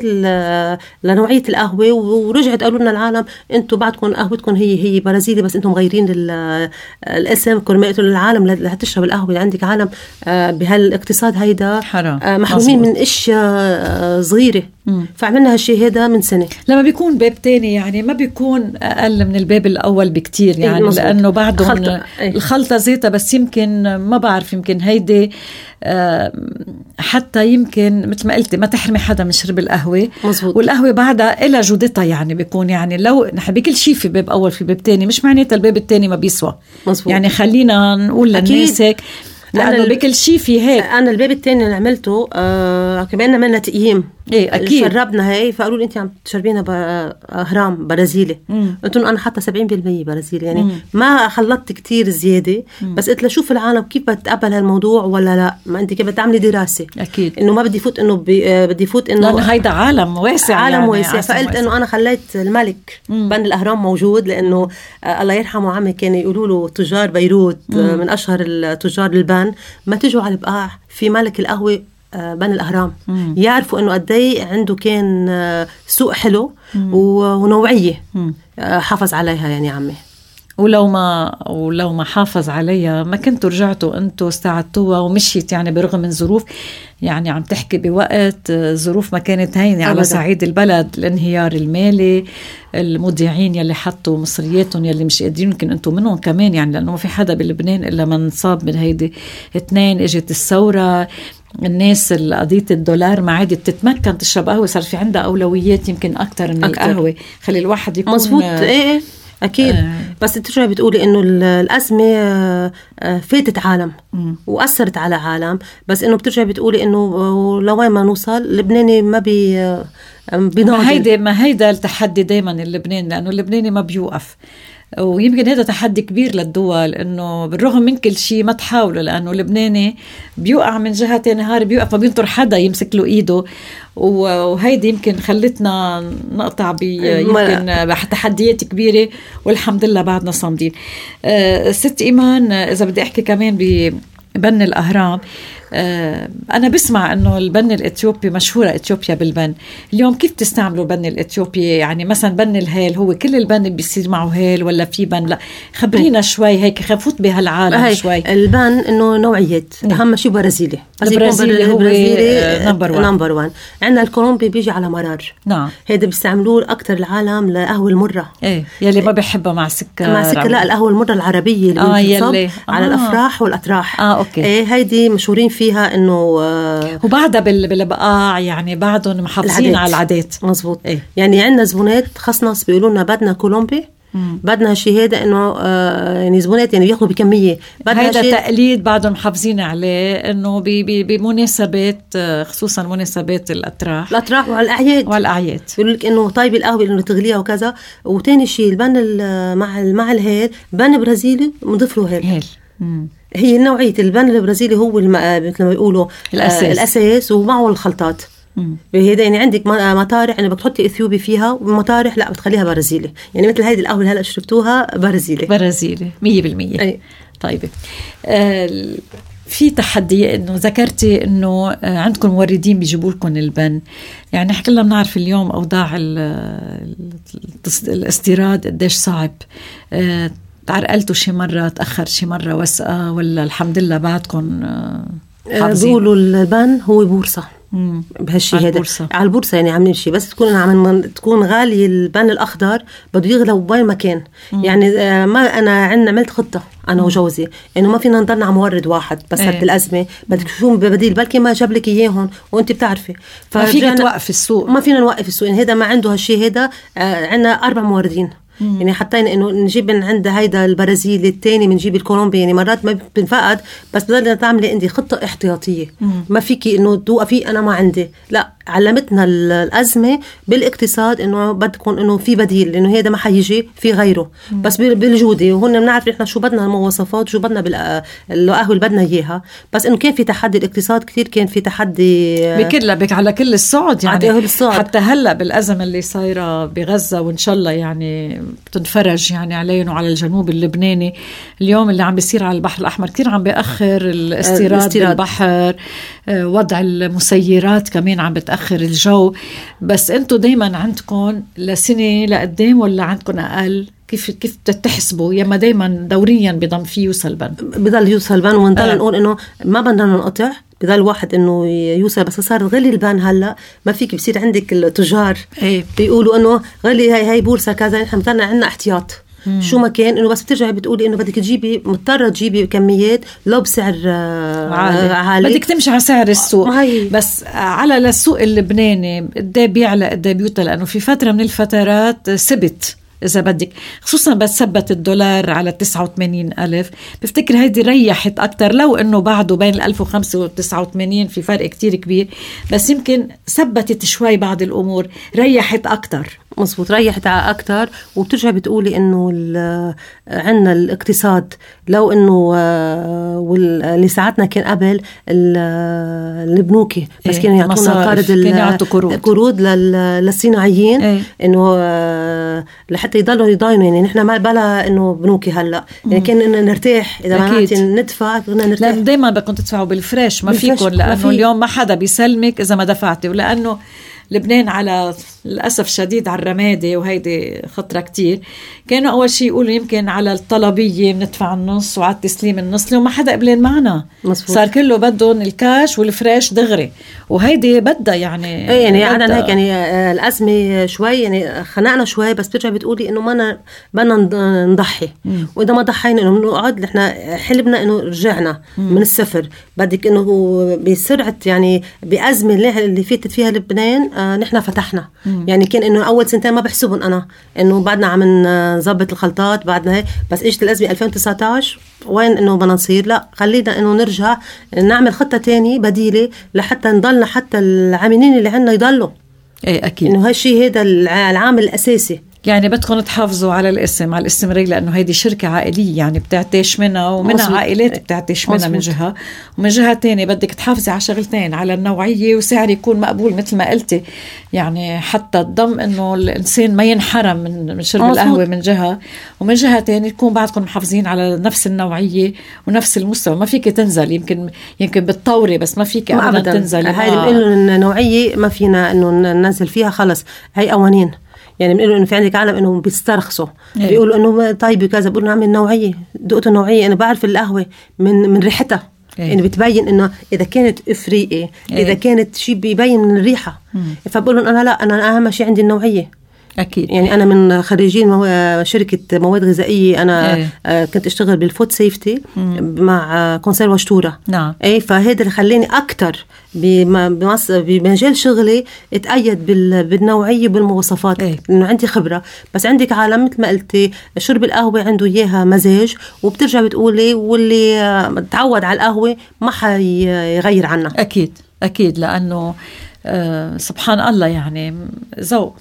[SPEAKER 4] لنوعيه القهوه. ورجعت قالوا لنا العالم انتم بعدكم قهوتكم هي هي برازيلي بس انتم مغيرين الاسم كرمال العالم لا تشرب القهوه. عندك عالم بهالاقتصاد هيدا
[SPEAKER 3] حرام
[SPEAKER 4] محرومين من اشياء صغيره. مم. فعملنا هالشيء هذا من سنة.
[SPEAKER 3] لما بيكون باب تاني يعني ما بيكون أقل من الباب الأول بكتير يعني، إيه لأنه بعده خلطة. إيه؟ الخلطة زيتها بس يمكن ما بعرف يمكن هيدي آه حتى يمكن مثل ما قلتي ما تحرمي حدا من شرب القهوة. مزبوط. والقهوة بعدها إلى جودتها يعني بيكون يعني لو نحن بكل شيء في باب أول في باب تاني مش معناتها الباب التاني ما بيسوى. مزبوط. يعني خلينا نقول للناس هيك لأنه بكل شيء في هيك.
[SPEAKER 4] أنا الباب التاني اللي عملته آه كمان عملنا تقييم.
[SPEAKER 3] إيه أكيد.
[SPEAKER 4] شربنا هاي فقالوا لي أنت عم تشربينا أهرام برازيلي. قلت لهم أنا حتى سبعين بالمية برازيلي يعني. مم. ما خلطت كتير زيادة. مم. بس قلت لشوف العالم كيف بتقبل هالموضوع ولا لا. ما أنت كيف بتعملي دراسة.
[SPEAKER 3] أكيد.
[SPEAKER 4] إنه ما بدي فوت إنه بدي فوت إنه
[SPEAKER 3] لأن هيدا عالم واسع.
[SPEAKER 4] عالم
[SPEAKER 3] يعني
[SPEAKER 4] واسع. فقلت إنه أنا خليت الملك مم. بن الأهرام موجود لأنه آه الله يرحمه عمي كان يقولوا له تجار بيروت آه من أشهر التجار البن ما تجوا على البقاع في ملك القهوة بن الأهرام. مم. يعرفوا أنه قدي عنده كان سوق حلو. مم. ونوعية. مم. حافظ عليها يعني عمي.
[SPEAKER 3] ولو ما ولو ما حافظ عليها ما كنتوا رجعتوا انتوا استعدتوها ومشيت يعني برغم من ظروف يعني عم تحكي بوقت ظروف ما كانت هينة على صعيد البلد، الانهيار المالي، المذيعين يلي حطوا مصرياتهم يلي مش قادرين يمكن انتوا منهم كمان يعني لأنه ما في حدا بلبنان إلا من صاب من هيدي اثنين. اجت الثورة، الناس قضية الدولار ما عادت تتمكن تشرب قهوة، صار في عندها أولويات يمكن أكتر من أكتر. القهوة. خلي الواحد يكون
[SPEAKER 4] مزبوط. ايه أكيد. آه. بس ترجع بتقولي إنه الأزمة فاتت عالم م. وأثرت على عالم، بس إنه بترجع بتقولي إنه لوين ما نوصل لبناني ما بي بيناضل.
[SPEAKER 3] ما هيدا ما هيدا التحدي دايما اللبناني لأنه اللبناني ما بيوقف، ويمكن هذا تحدي كبير للدول إنه بالرغم من كل شيء ما تحاولوا لأنه لبناني بيوقع من جهة نهار بيوقف ما بينطر حدا يمسك له إيده، وهيدي يمكن خلتنا نقطع يمكن تحديات كبيرة والحمد لله بعدنا صامدين. أه ست إيمان إذا بدي أحكي كمان ببن الأهرام، أه أنا بسمع أنه البن الإثيوبي مشهورة إثيوبيا بالبن. اليوم كيف تستعملوا بن الإثيوبي؟ يعني مثلا بن الهيل هو كل البن بيصير معه هيل ولا في بن؟ لا خبرينا شوي هيك خفوت بهالعالم شوي.
[SPEAKER 4] البن إنه نوعيات. أهم شيء برازيلي.
[SPEAKER 3] البرازيلي هو نمبر وان.
[SPEAKER 4] نمبر وان. عندنا الكولومبي بيجي على مرار.
[SPEAKER 3] نعم.
[SPEAKER 4] هذا بيستعملوه أكتر العالم لقهوة المرة.
[SPEAKER 3] إيه يلي ما بيحبها مع سكر.
[SPEAKER 4] مع سكر لا القهوة المرة العربية اللي
[SPEAKER 3] آه يلي.
[SPEAKER 4] على
[SPEAKER 3] آه.
[SPEAKER 4] الأفراح والأطراح.
[SPEAKER 3] آه أوكي.
[SPEAKER 4] إيه هيدي مشهورين فيها إنه آه
[SPEAKER 3] وبعدها بالبقاع يعني بعدهم محافظين العادات. على العادات.
[SPEAKER 4] مزبوط. إيه. يعني عندنا زبونات خصنص بيقولوا لنا بدنا كولومبي. مم. بدنا شهادة إنه آه يعني زبونات يعني بياخدوا بكمية.
[SPEAKER 3] هذا تقليد بعدهم محافظين عليه إنه بمناسبات خصوصا مناسبات الأطراح
[SPEAKER 4] الأطراح والأعياد
[SPEAKER 3] والأعياد
[SPEAKER 4] يقول لك إنه طيب القهوة إنه تغليها وكذا. وتاني شيء البن مع مع الهيل بن برازيلي مضيف له هيل. هيل. مم. هي نوعية البن البرازيلي هو مثل ما يقولوا الأساس. آه الأساس ومعه الخلطات. هيدا يعني عندك مطارح انه بتحطي اثيوبي فيها ومطارح لا بتخليها برازيلي يعني مثل هيدي القهوه اللي هلا شربتوها برازيلي
[SPEAKER 3] برازيلي مية بالمية.
[SPEAKER 4] أي.
[SPEAKER 3] طيب آه في تحدي انه ذكرتي انه آه عندكم موردين بيجيبوا لكم البن، يعني كلنا بنعرف اليوم اوضاع الاستيراد قديش صعب. آه تعرقلتوا شي مره تاخر شي مره وثقه ولا الحمد لله بعدكم آه
[SPEAKER 4] بيقولوا البن هو بورصه بهالشي هذا
[SPEAKER 3] البورصة.
[SPEAKER 4] على البورصة يعني عاملين شيء بس تكون عم تكون غالي البن الأخضر بده يغلى وين مكان. يعني ما أنا عندنا عملت خطة أنا وجوزي إنه ما فينا نضلنا على مورد واحد بس هاد الأزمة بدك تشوفون بديل بلكي ما جاب لك إياهم وأنت بتعرفي
[SPEAKER 3] ما فينا توقف السوق
[SPEAKER 4] ما فينا نوقف السوق يعني هذا ما عنده هالشي هذا. آه عندنا أربع موردين مم. يعني حطينا انه نجيب من عند هيدا البرازيلي الثاني بنجيب الكولومبي يعني مرات ما بنفقد بس بضلنا تعملي عندي خطه احتياطيه. مم. ما فيكي انه توقفي انا ما عندي لا علمتنا الازمه بالاقتصاد انه بدكم انه في بديل لانه هذا ما حيجي في غيره. مم. بس بالجوده وهن بنعرف احنا شو بدنا المواصفات شو بدنا بالقهوه اللي بدنا اياها بس انه كان في تحدي الاقتصاد كتير كان في تحدي
[SPEAKER 3] بكل بك على كل الصعد يعني
[SPEAKER 4] الصعد.
[SPEAKER 3] حتى هلا بالازمه اللي صايره بغزه وان شاء الله يعني بتنفرج يعني عليهم وعلى الجنوب اللبناني. اليوم اللي عم بيصير على البحر الأحمر كتير عم بيأخر الاستيراد بالبحر، وضع المسيرات كمان عم بتأخر الجو. بس انتو دايما عندكم لسنة لقدام ولا عندكم أقل؟ كيف كيف بتحسبوا؟ يما دايما دوريا بضم فيه يوصل بن
[SPEAKER 4] بضل يوصل بن ونضل آه. نقول انه ما بدنا ننقطع، بضل واحد انه يوصل. بس صار غلي البان هلا ما فيك، بصير عندك التجار
[SPEAKER 3] ايه.
[SPEAKER 4] بيقولوا انه غلي هاي هاي بورصه كذا، نحن بدنا عندنا احتياط. مم. شو ما كان انه بس بترجعي بتقولي انه بدك تجيبي، مضطره تجيبي كميات لو بسعر عالي, عالي.
[SPEAKER 3] بدك تمشي على سعر السوق. بس على السوق اللبناني قد ايه بيعلى قد ايه بيوطى، لانه في فتره من الفترات ثبت إذا بدك، خصوصا بس ثبت الدولار على تسعة وثمانين ألف. بفتكر هيدي ريحت أكتر، لو إنه بعده بين الألف وخمسة وتسعة وثمانين في فرق كتير كبير، بس يمكن ثبتت شوي بعض الأمور، ريحت أكتر.
[SPEAKER 4] مظبوط، ريحت أكتر. وبترجع بتقولي إنه عنا الاقتصاد لو إنه واللي ساعتنا كان قبل البنوكي بس كانوا يعطونا قرض قروض للصناعيين، ايه؟ إنه لحتى يضلوا يضاينوا. يعني نحن ما بلا إنه بنوكي هلا يعني كان إنه نرتاح إذا ما ندفع كنا نرتاح.
[SPEAKER 3] لا دايما بدكم تدفعوا بالفريش، ما فيكم، لأنه في. اليوم ما حدا بيسلمك إذا ما دفعتي، ولأنه لبنان على الأسف شديد على الرمادة، وهيدي خطرة كتير. كانوا أول شيء يقولوا يمكن على الطلبية بندفع النص وعلى التسليم النص، وما حدا قبلين معنا. مصفوط. صار كله بدهم الكاش والفريش دغري، وهيدي بدها يعني
[SPEAKER 4] ايه يعني عنا هيك يعني الأزمة شوي يعني خنقنا شوي. بس بترجع بتقولي إنه ما بدنا نضحي، مم. وإذا ما ضحينا إنه نقعد، نحن حلمنا إنه رجعنا مم. من الصفر. بدك إنه بسرعة يعني بأزمة اللي فاتت فيها لبنان آه نحن فتحنا. مم. يعني كان إنه أول سنتين ما بحسبهم أنا إنه بعدنا عم نظبط الخلطات بعدنا هيك، بس إجت الأزمة ألفين وتسعة عشر وين إنه بدنا نصير لا خلينا إنه نرجع نعمل خطة تاني بديلة لحتى نضلنا حتى العاملين اللي عنا يضلوا.
[SPEAKER 3] إيه أكيد،
[SPEAKER 4] إنه هالشي هذا العامل الأساسي.
[SPEAKER 3] يعني بدكم تحافظوا على الاسم، على الاستمرارية، لأنه هيدي شركة عائلية يعني بتعتيش منها، ومنها عائلات بتعتيش منها من جهة، ومن جهة تانية بدك تحافظي على شغلتين، على النوعية وسعر يكون مقبول مثل ما قلتي، يعني حتى الضم إنه الإنسان ما ينحرم من من شرب القهوة من جهة، ومن جهة تانية تكون بعدكم محافظين على نفس النوعية ونفس المستوى. ما فيك تنزل، يمكن يمكن بالطورة بس ما فيك أبدا تنزل.
[SPEAKER 4] هاي بنقول النوعية ما فينا إنه ننزل فيها، خلص هاي قوانين. يعني بنقولوا إنه في عندك عالم إنه بيسترخصوا، إيه؟ بيقولوا إنه طيب كذا، بيقولوا نعمل نوعية. دقت النوعية أنا بعرف القهوة من من ريحتها، إيه؟ إنه بتبين إنه إذا كانت إفريقية، إيه؟ إذا كانت شيء بيبين من الريحة. فبقولوا أنا لا، أنا أهم شيء عندي النوعية.
[SPEAKER 3] أكيد.
[SPEAKER 4] يعني أنا من خريجين مو... شركة مواد غذائية، أنا إيه؟ آه كنت أشتغل بالفود سيفتي مع كونسيروا شتورة.
[SPEAKER 3] نعم.
[SPEAKER 4] أي فهذا اللي خلاني أكتر بمص... بمجال شغلي اتأيد بال... بالنوعية بالمواصفات. إيه؟ إنه عندي خبرة. بس عندك عالم مثل ما قلتي شرب القهوة عنده إياها مزاج، وبترجع بتقولي واللي تعود على القهوة ما حيغير عنها.
[SPEAKER 3] أكيد أكيد، لأنه آه سبحان الله يعني ذوق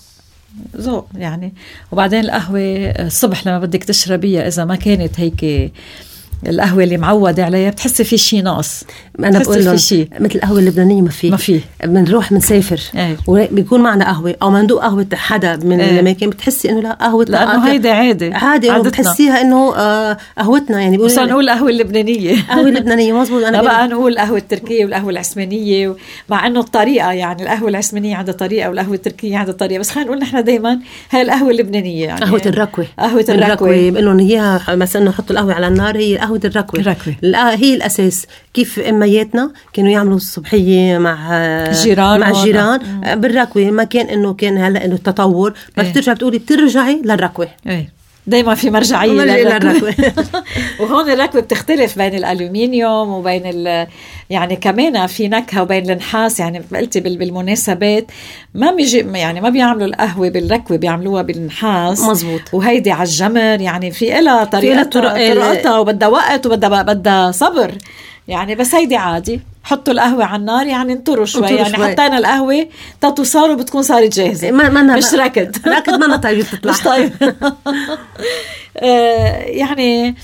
[SPEAKER 3] ذوق يعني. وبعدين القهوة الصبح لما بدك تشربيها إذا ما كانت هيك القهوة اللي معودة عليها بتحسي في شيء ناقص.
[SPEAKER 4] أنا بقول لهم مثل القهوة اللبنانية ما في
[SPEAKER 3] ما في
[SPEAKER 4] بنروح بنسافر ايه؟ وبيكون معنا قهوة أو مندوق قهوة حدا من ايه؟ الأماكن بتحسي إنه لا قهوة،
[SPEAKER 3] لأنه هيدا عادي
[SPEAKER 4] عادي بتحسيها إنه آه قهوتنا. يعني
[SPEAKER 3] بس نقول قهوة اللبنانية
[SPEAKER 4] قهوة اللبنانية مزبوط.
[SPEAKER 3] أنا بقى نقول قهوة التركية والقهوة العثمانية، مع إنه الطريقة يعني القهوة العثمانية عندها طريقة والقهوة التركية عندها طريقة، بس خلينا نقول نحن دايما هاي القهوة اللبنانية يعني
[SPEAKER 4] قهوة الركوة.
[SPEAKER 3] قهوة الركوة
[SPEAKER 4] بقول لهم إياها مثلا نحط القهوة على النار، هي قهوة الركوة.
[SPEAKER 3] الركوة
[SPEAKER 4] هي الأساس. كيف أمياتنا كانوا يعملوا الصبحية مع
[SPEAKER 3] الجيران
[SPEAKER 4] مع الجيران بالركوة. ما كان إنه كان هلا إنه التطور، بس ايه؟ ترجع بتقولي بترجعي للركوة.
[SPEAKER 3] ايه دايما في مرجعية للركوة. وهون الركوة بتختلف بين الألومنيوم وبين ال يعني كمان في نكهة وبين النحاس. يعني قلتي بالمناسبات ما بيجي يعني ما بيعملوا القهوة بالركوة، بيعملوها بالنحاس.
[SPEAKER 4] مزبوط.
[SPEAKER 3] وهيدي على الجمر يعني في إلها طريقتها طرقتها وبدها وقت وبدها بدها صبر يعني. بس هيدي عادي، حطوا القهوة على النار يعني انطروا شوي يعني شوي. حطينا القهوة تتصار وبتكون صارت جاهزة.
[SPEAKER 4] ما ما
[SPEAKER 3] مش ركض
[SPEAKER 4] ركض ما طيب تطلع
[SPEAKER 3] مش طيب. آه يعني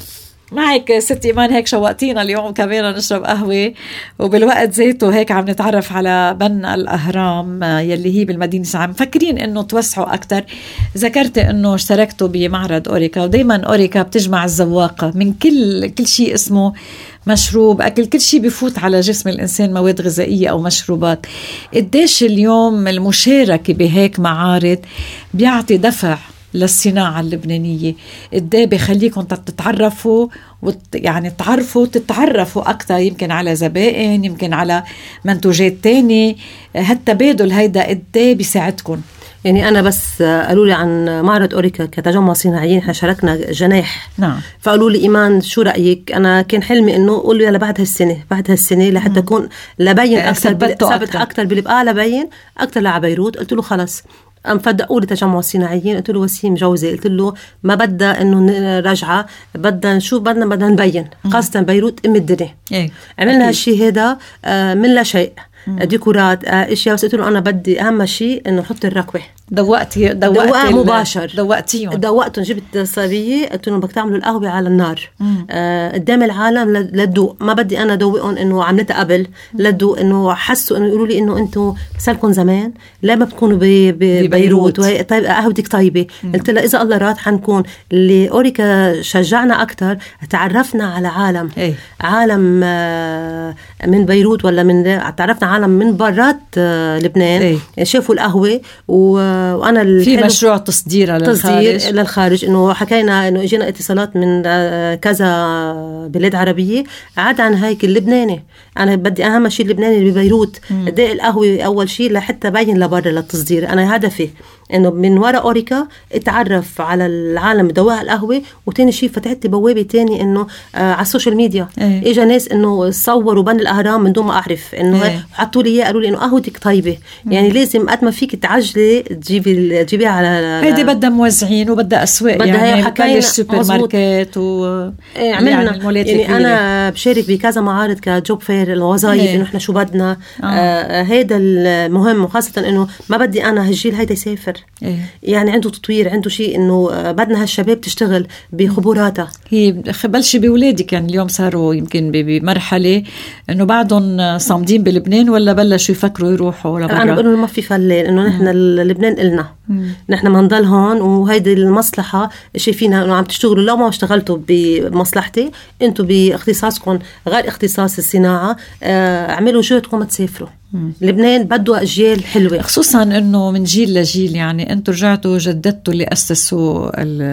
[SPEAKER 3] معك ست إيمان، هيك شوقتينا اليوم كمان نشرب قهوة، وبالوقت ذاته هيك عم نتعرف على بن الأهرام يلي هي بالمدينة. عم فكرين إنه توسعوا أكتر. ذكرت إنه اشتركتوا بمعرض أوريكا، ودايما أوريكا بتجمع الذواقة من كل كل شيء اسمه مشروب، أكل، كل شيء بفوت على جسم الإنسان، مواد غذائية أو مشروبات. قديش اليوم المشاركة بهيك معارض بيعطي دفع للصناعة اللبنانية؟ قديه بخليكم تتعرفوا وت... يعني تعرفوا تتعرفوا أكتر، يمكن على زبائن، يمكن على منتوجات تانية. هالتبادل هيدا قديه بيساعدكم؟
[SPEAKER 4] يعني أنا بس قالوا لي عن معرض أوريكا كتجمع صناعيين، احنا شاركنا جناح.
[SPEAKER 3] نعم.
[SPEAKER 4] فقالوا لي إيمان شو رأيك؟ أنا كان حلمي إنه أقول له لبعد هالسنة بعد هالسنة لحتى أكون لبين أكثر ثبت أكثر بالبقى لبين أكثر لعبيروت. قلت له خلص أم فدقوا لي تجمع الصناعيين. قلت له وسيم جوزي، قلت له ما بدها إنه نرجع، بدنا نشوف، بدنا بدنا نبين، خاصة بيروت أم الدنيا.
[SPEAKER 3] إيه.
[SPEAKER 4] عملنا هالشيء هذا من لا شيء، ديكورات اشياء. بس قلت له انا بدي اهم شيء انه نحط الركوه.
[SPEAKER 3] دوقتي
[SPEAKER 4] دوقت مباشر،
[SPEAKER 3] دوقتيهم
[SPEAKER 4] دوقتهم. جبت صبيه قلت لهم بدك تعملوا القهوه على النار آه قدام العالم للذوق. ما بدي انا دوقهم انه عملتها قبل للذوق، انه حسوا انه يقولوا لي انه انتم صاركم زمان لا ما بتكونوا ببيروت وهي طيب قهوتك طيبه. قلت لها اذا الله راد حنكون اللي أوريكا شجعنا اكثر، تعرفنا على عالم
[SPEAKER 3] ايه؟
[SPEAKER 4] عالم آه من بيروت ولا من تعرفنا عالم من برات آه لبنان. ايه؟ شافوا القهوه و وانا
[SPEAKER 3] في مشروع تصدير
[SPEAKER 4] للخارج للخارج انه حكينا انه اجينا اتصالات من كذا بلاد عربيه. عاد عن هيك اللبناني، انا بدي اهم شيء اللبناني اللي ببيروت دق القهوه اول شيء لحتى باين لبرا للتصدير. انا هدفي انه من وراء أوريكا اتعرف على العالم بدواء القهوه. وتاني شيء فتحت لي بوابه تاني انه آه على السوشيال ميديا. ايه؟ اجى ناس انه صوروا بن الاهرام من دون ما اعرف انه ايه؟ حطوا لي اياه قالوا لي انه قهوتك طيبه. مم. يعني لازم قد ما فيك تعجلي تجيبي تجيبيها على
[SPEAKER 3] هيدي بدها موزعين وبدها اسواق، يعني بتبلش سوبر ماركت و
[SPEAKER 4] ايه عملنا. يعني, يعني انا بشارك بكذا معارض كجوب فير الوظائف ايه؟ انه احنا شو بدنا آه. آه هيدا المهم، وخاصه انه ما بدي انا هالجيل هيدا يسافر. إيه؟ يعني عنده تطوير، عنده شيء انه بدنا هالشباب تشتغل بخبراتها.
[SPEAKER 3] هي بلشي بولادك، يعني اليوم صاروا يمكن بمرحله انه بعدهم صامدين بلبنان ولا بلشوا يفكروا يروحوا لبرا؟
[SPEAKER 4] انا بقول ما في فلان، انه نحن لبنان إلنا، نحن ما نضل هون، وهيدي المصلحه شايفينها انه عم تشتغلوا. لو ما اشتغلتوا بمصلحتي انتم باختصاصكم غير اختصاص الصناعه، آه اعملوا جهدكم تسافروا. مم. لبنان بده أجيال حلوة،
[SPEAKER 3] خصوصا أنه من جيل لجيل. يعني أنتوا رجعتوا جددتوا اللي أسسوا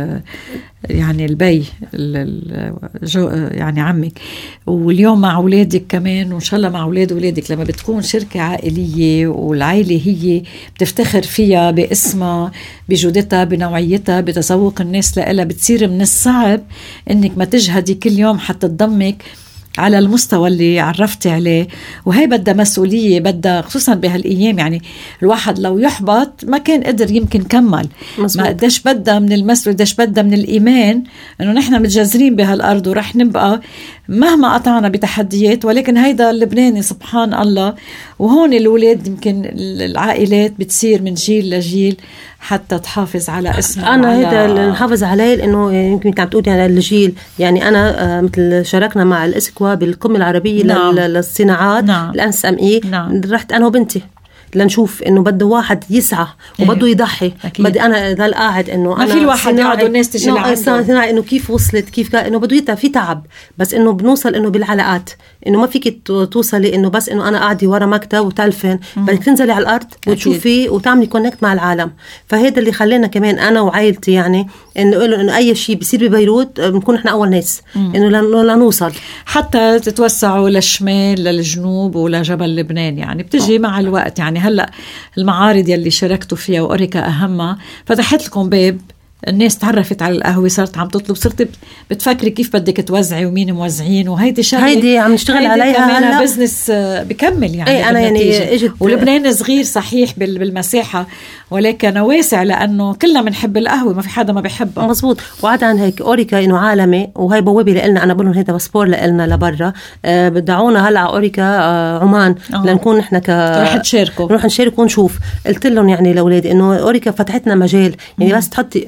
[SPEAKER 3] يعني البي الجو يعني عمك، واليوم مع أولادك كمان، وإن شاء الله مع أولاد أولادك. لما بتكون شركة عائلية والعائلة هي بتفتخر فيها باسمها بجودتها بنوعيتها بتذوق الناس لها، بتصير من الصعب أنك ما تجهدي كل يوم حتى تضمك على المستوى اللي عرفتي عليه. وهي بدها مسؤولية، بدها خصوصا بهالأيام. يعني الواحد لو يحبط ما كان قدر يمكن كمل. ما قديش بدها من المسؤولية، قديش بدها من الإيمان إنه نحن متجذرين بهالأرض ورح نبقى مهما قطعنا بتحديات. ولكن هيدا اللبناني سبحان الله. وهون الأولاد يمكن العائلات بتصير من جيل لجيل حتى تحافظ على اسمه.
[SPEAKER 4] أنا هيدا اللي نحافظ عليه، لأنه يمكن عم تقولي على الجيل. يعني أنا مثل شاركنا مع الإسكوا بالقمة العربية نعم. للصناعات نعم. الأنس أم إيه نعم. رحت أنا وبنتي لنشوف انه بده واحد يسعى وبده يضحي. بدي انا ضل قاعد انه
[SPEAKER 3] ما في الواحد يقعد الناس تجي
[SPEAKER 4] لعنده انه كيف وصلت كيف انه بده يتعب في تعب، بس انه بنوصل انه بالعلاقات. انه ما فيك توصلي انه بس انه انا قاعده ورا مكتب وتلفن، بدك تنزلي على الارض وتشوفي وتعملي كونكت مع العالم. فهذا اللي خلينا كمان انا وعائلتي يعني انه انه اي شيء بيصير ببيروت بنكون احنا اول ناس انه لنوصل
[SPEAKER 3] حتى تتوسعوا للشمال للجنوب ولجبل لبنان. يعني بتجي مع الوقت. يعني هلا المعارض يلي شاركتوا فيها وأوريكا أهمها فتحت لكم باب، الناس تعرفت على القهوة، صارت عم تطلب، صرت بتفكري كيف بدك توزعي ومين موزعين. وهيدي شغله
[SPEAKER 4] هيدي عم نشتغل عليها
[SPEAKER 3] هلا بزنس بكمل. يعني
[SPEAKER 4] ايه أنا يعني اجت
[SPEAKER 3] ولبنان صغير صحيح بالمساحة ولكن واسع، لأنه كلنا بنحب القهوة، ما في حدا ما بيحبها.
[SPEAKER 4] مزبوط. وعاد عن هيك أوريكا إنه عالمي، وهي بوابة لنا. أنا بقولهم هيدا باسبور لنا لبرا. أه بدعونا هلا أوريكا أه عمان أوه. لنكون إحنا ك
[SPEAKER 3] رح تشاركوا
[SPEAKER 4] نروح نشارك ونشوف. قلت لهم يعني لأولادي إنه أوريكا فتحتنا مجال، يعني مم. بس تحطي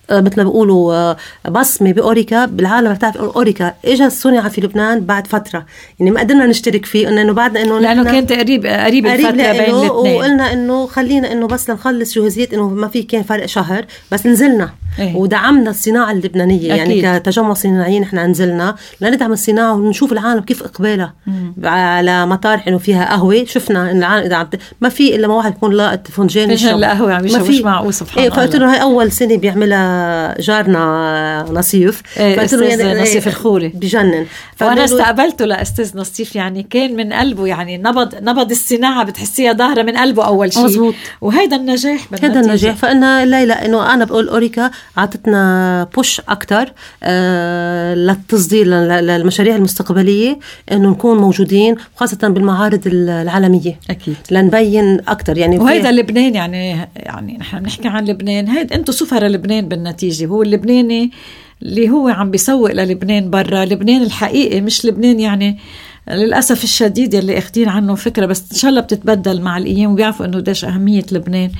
[SPEAKER 4] مثل ما بيقولوا بصمة بأوريكا بالعالم. بتعرف أوريكا إجا صنع في لبنان بعد فترة، يعني ما قدرنا نشترك فيه إنه بعد إنه
[SPEAKER 3] لأنه كانت قريب قريب الفترة بين الاثنين،
[SPEAKER 4] وقلنا إنه خلينا إنه بس نخلص جهوزية إنه ما في كان فرق شهر بس نزلنا إيه؟ ودعمنا الصناعة اللبنانية. أكيد. يعني كتجمع صناعيين إحنا نزلنا لندعم الصناعة ونشوف العالم كيف إقبالها على مطارح إنه فيها قهوة. شفنا إن العالم إذا ما في إلا ما واحد يكون لاقط فنجان
[SPEAKER 3] فنجان القهوة عم يشرب مش معقول سبحان
[SPEAKER 4] إيه الله. فقلت له هاي أول سنة بيعملها جارنا نصيف
[SPEAKER 3] إيه أستاذ يعني نصيف الخوري
[SPEAKER 4] بجنن.
[SPEAKER 3] وأنا استقبلته لأستاذ نصيف يعني كان من قلبه، يعني نبض نبض الصناعة بتحسيها ظاهرة من قلبه أول شيء. مزبوط. وهيدا النجاح
[SPEAKER 4] هذا النجاح. فإنه لا لا إنه أنا بقول أوريكا عطتنا بوش أكتر آه للتصدير للمشاريع المستقبلية، إنه نكون موجودين خاصة بالمعارض العالمية.
[SPEAKER 3] أكيد.
[SPEAKER 4] لنبين أكتر يعني.
[SPEAKER 3] وهذا لبنان يعني يعني نحن نحكي عن لبنان، هيدا أنتوا سفراء لبنان بالنتيجة. هو اللبناني اللي هو عم بيسوق للبنان برا، لبنان الحقيقي مش لبنان يعني للأسف الشديد اللي اخدين عنه فكرة، بس إن شاء الله بتتبدل مع الأيام وبيعرفوا إنه داش أهمية لبنان